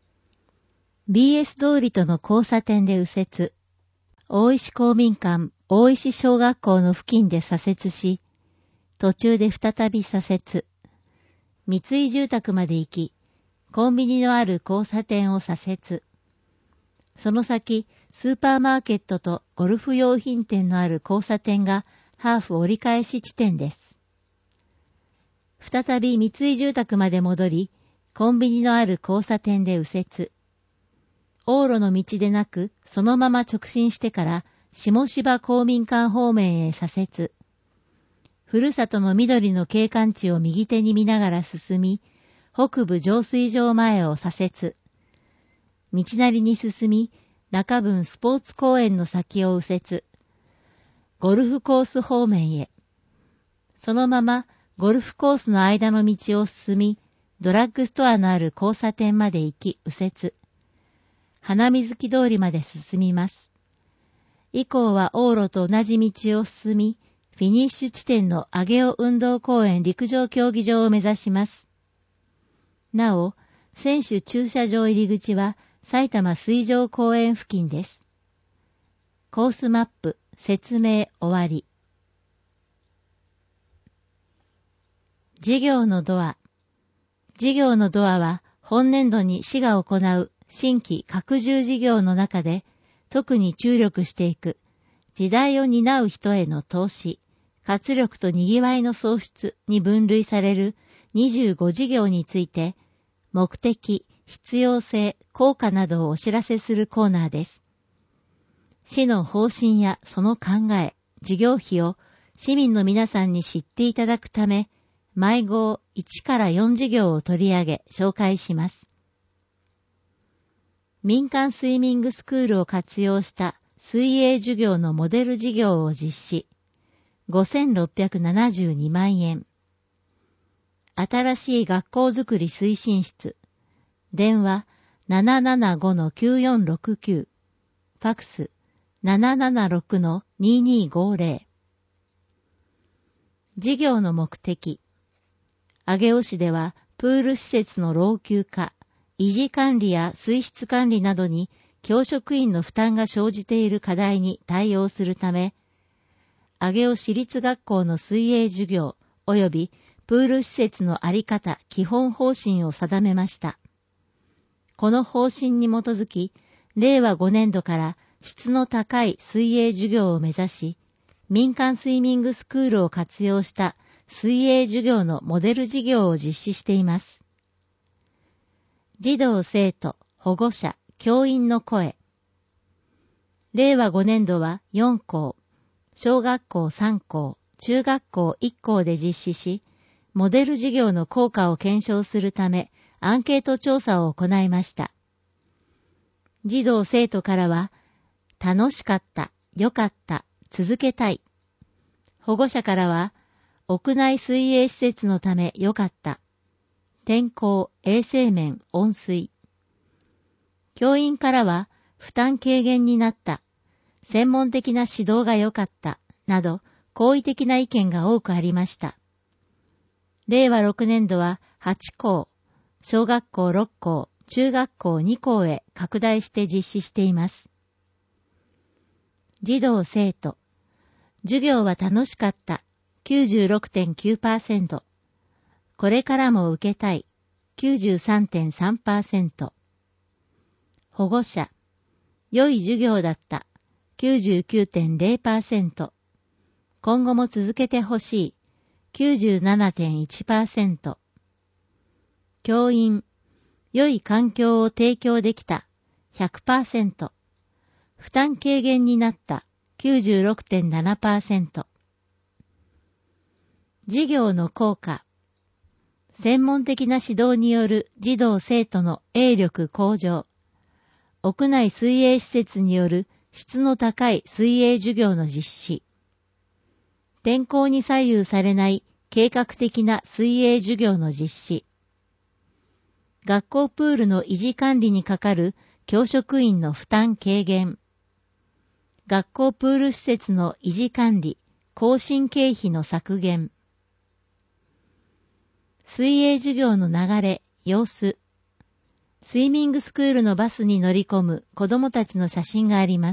。BS 通りとの交差点で右折。大石公民館、大石小学校の付近で左折し、途中で再び左折。三井住宅まで行き、コンビニのある交差点を左折。その先、スーパーマーケットとゴルフ用品店のある交差点がハーフ折り返し地点です。再び三井住宅まで戻り、コンビニのある交差点で右折。往路の道でなく、そのまま直進してから、下芝公民館方面へ左折。ふるさとの緑の景観地を右手に見ながら進み、北部浄水場前を左折。道なりに進み、中分スポーツ公園の先を右折。ゴルフコース方面へ。そのまま、ゴルフコースの間の道を進み、ドラッグストアのある交差点まで行き、右折。花水木通りまで進みます。以降は往路と同じ道を進み、フィニッシュ地点の上尾運動公園陸上競技場を目指します。なお、選手駐車場入り口は埼玉水上公園付近です。コースマップ、説明終わり。事業のドア。事業のドアは本年度に市が行う新規拡充事業の中で特に注力していく時代を担う人への投資、活力と賑わいの創出に分類される25事業について、目的、必要性、効果などをお知らせするコーナーです。市の方針やその考え、事業費を市民の皆さんに知っていただくため、毎号1から4事業を取り上げ紹介します。民間スイミングスクールを活用した水泳授業のモデル事業を実施。5672万円。新しい学校づくり推進室。電話 775-9469。ファクス 776-2250。事業の目的。上尾市ではプール施設の老朽化、維持管理や水質管理などに教職員の負担が生じている課題に対応するため、上尾市立学校の水泳授業及びプール施設の在り方基本方針を定めました。この方針に基づき、令和5年度から質の高い水泳授業を目指し、民間スイミングスクールを活用した水泳授業のモデル事業を実施しています。児童生徒、保護者、教員の声。令和5年度は4校、小学校3校、中学校1校で実施し、モデル事業の効果を検証するため、アンケート調査を行いました。児童生徒からは、楽しかった、良かった、続けたい。保護者からは、屋内水泳施設のため良かった。天候、衛生面、温水。教員からは、負担軽減になった。専門的な指導が良かった。など、好意的な意見が多くありました。令和6年度は8校、小学校6校、中学校2校へ拡大して実施しています。児童生徒。授業は楽しかった。96.9%。これからも受けたい。93.3%。保護者。良い授業だった。99.0%。今後も続けてほしい。97.1%。教員。良い環境を提供できた。100%。負担軽減になった。96.7%。事業の効果。専門的な指導による児童生徒の泳力向上。屋内水泳施設による質の高い水泳授業の実施。天候に左右されない計画的な水泳授業の実施。学校プールの維持管理にかかる教職員の負担軽減。学校プール施設の維持管理、更新経費の削減。水泳授業の流れ、様子。スイミングスクールのバスに乗り込む子供たちの写真があります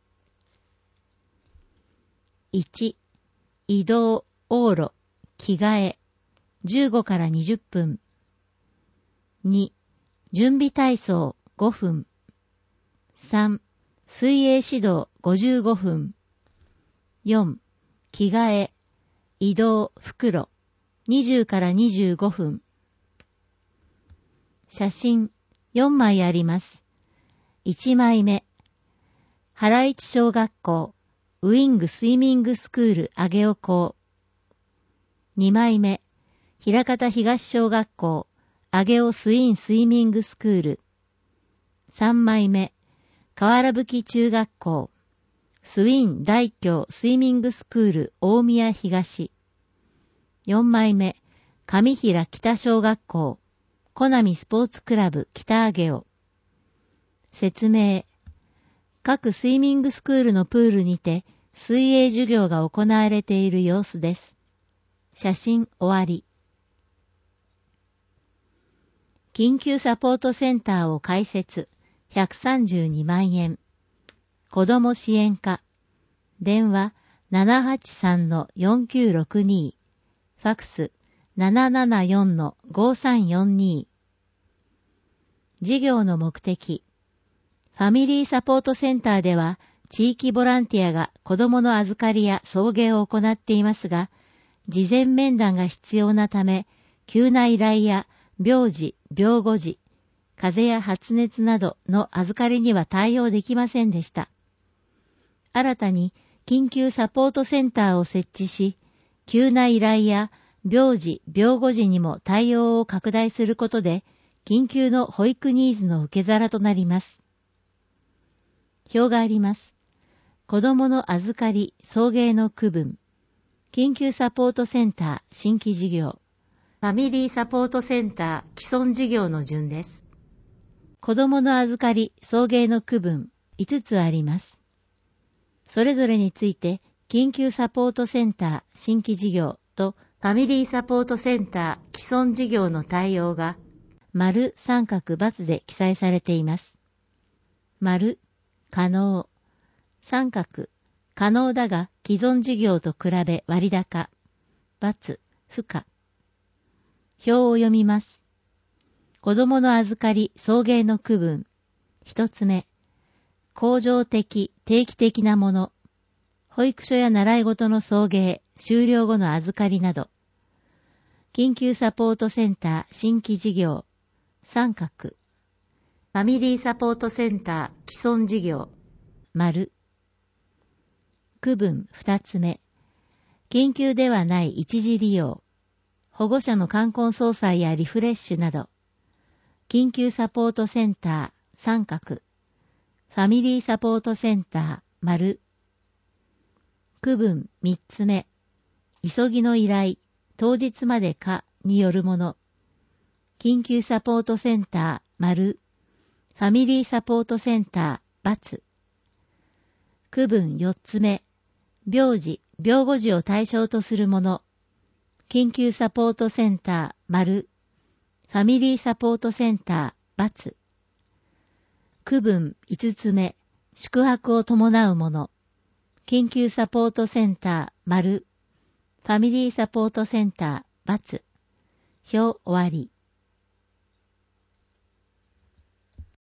。1、移動、往路、着替え、15から20分。2、準備体操、5分。3、水泳指導、55分。4、着替え、移動、袋、20から25分。写真4枚あります。1枚目、原市小学校、ウイングスイミングスクール上尾校。2枚目、枚方東小学校、上尾スイミングスクール。3枚目、河原吹中学校、スイン大京スイミングスクール大宮東。4枚目、上平北小学校、コナミスポーツクラブ北上尾。説明。各スイミングスクールのプールにて水泳授業が行われている様子です。写真終わり。緊急サポートセンターを開設、132万円。子ども支援課。電話 783-4962。ファクス 774-5342。事業の目的。ファミリーサポートセンターでは、 地域ボランティアが子供の預かりや送迎を行っていますが、事前面談が必要なため、急な依頼や病児、病後時、風邪や発熱などの預かりには対応できませんでした。新たに緊急サポートセンターを設置し、急な依頼や病児、病後時にも対応を拡大することで、緊急の保育ニーズの受け皿となります。表があります。子供の預かり、送迎の区分、緊急サポートセンター新規事業、ファミリーサポートセンター既存事業の順です。子供の預かり、送迎の区分5つあります。それぞれについて、緊急サポートセンター新規事業とファミリーサポートセンター既存事業の対応が、丸、三角、×で記載されています。丸、可能。三角、可能だが既存事業と比べ割高。×、不可。表を読みます。子供の預かり、送迎の区分。一つ目、恒常的、定期的なもの。保育所や習い事の送迎、終了後の預かりなど。緊急サポートセンター新規事業。三角。ファミリーサポートセンター既存事業。丸。区分二つ目。緊急ではない一時利用。保護者の冠婚葬祭やリフレッシュなど。緊急サポートセンター三角。ファミリーサポートセンター丸。区分三つ目。急ぎの依頼、当日までかによるもの。緊急サポートセンター丸。ファミリーサポートセンター×。区分4つ目。病児、病後時を対象とするもの。緊急サポートセンター丸。ファミリーサポートセンター×。区分5つ目。宿泊を伴うもの。緊急サポートセンター丸。ファミリーサポートセンター×。表終わり。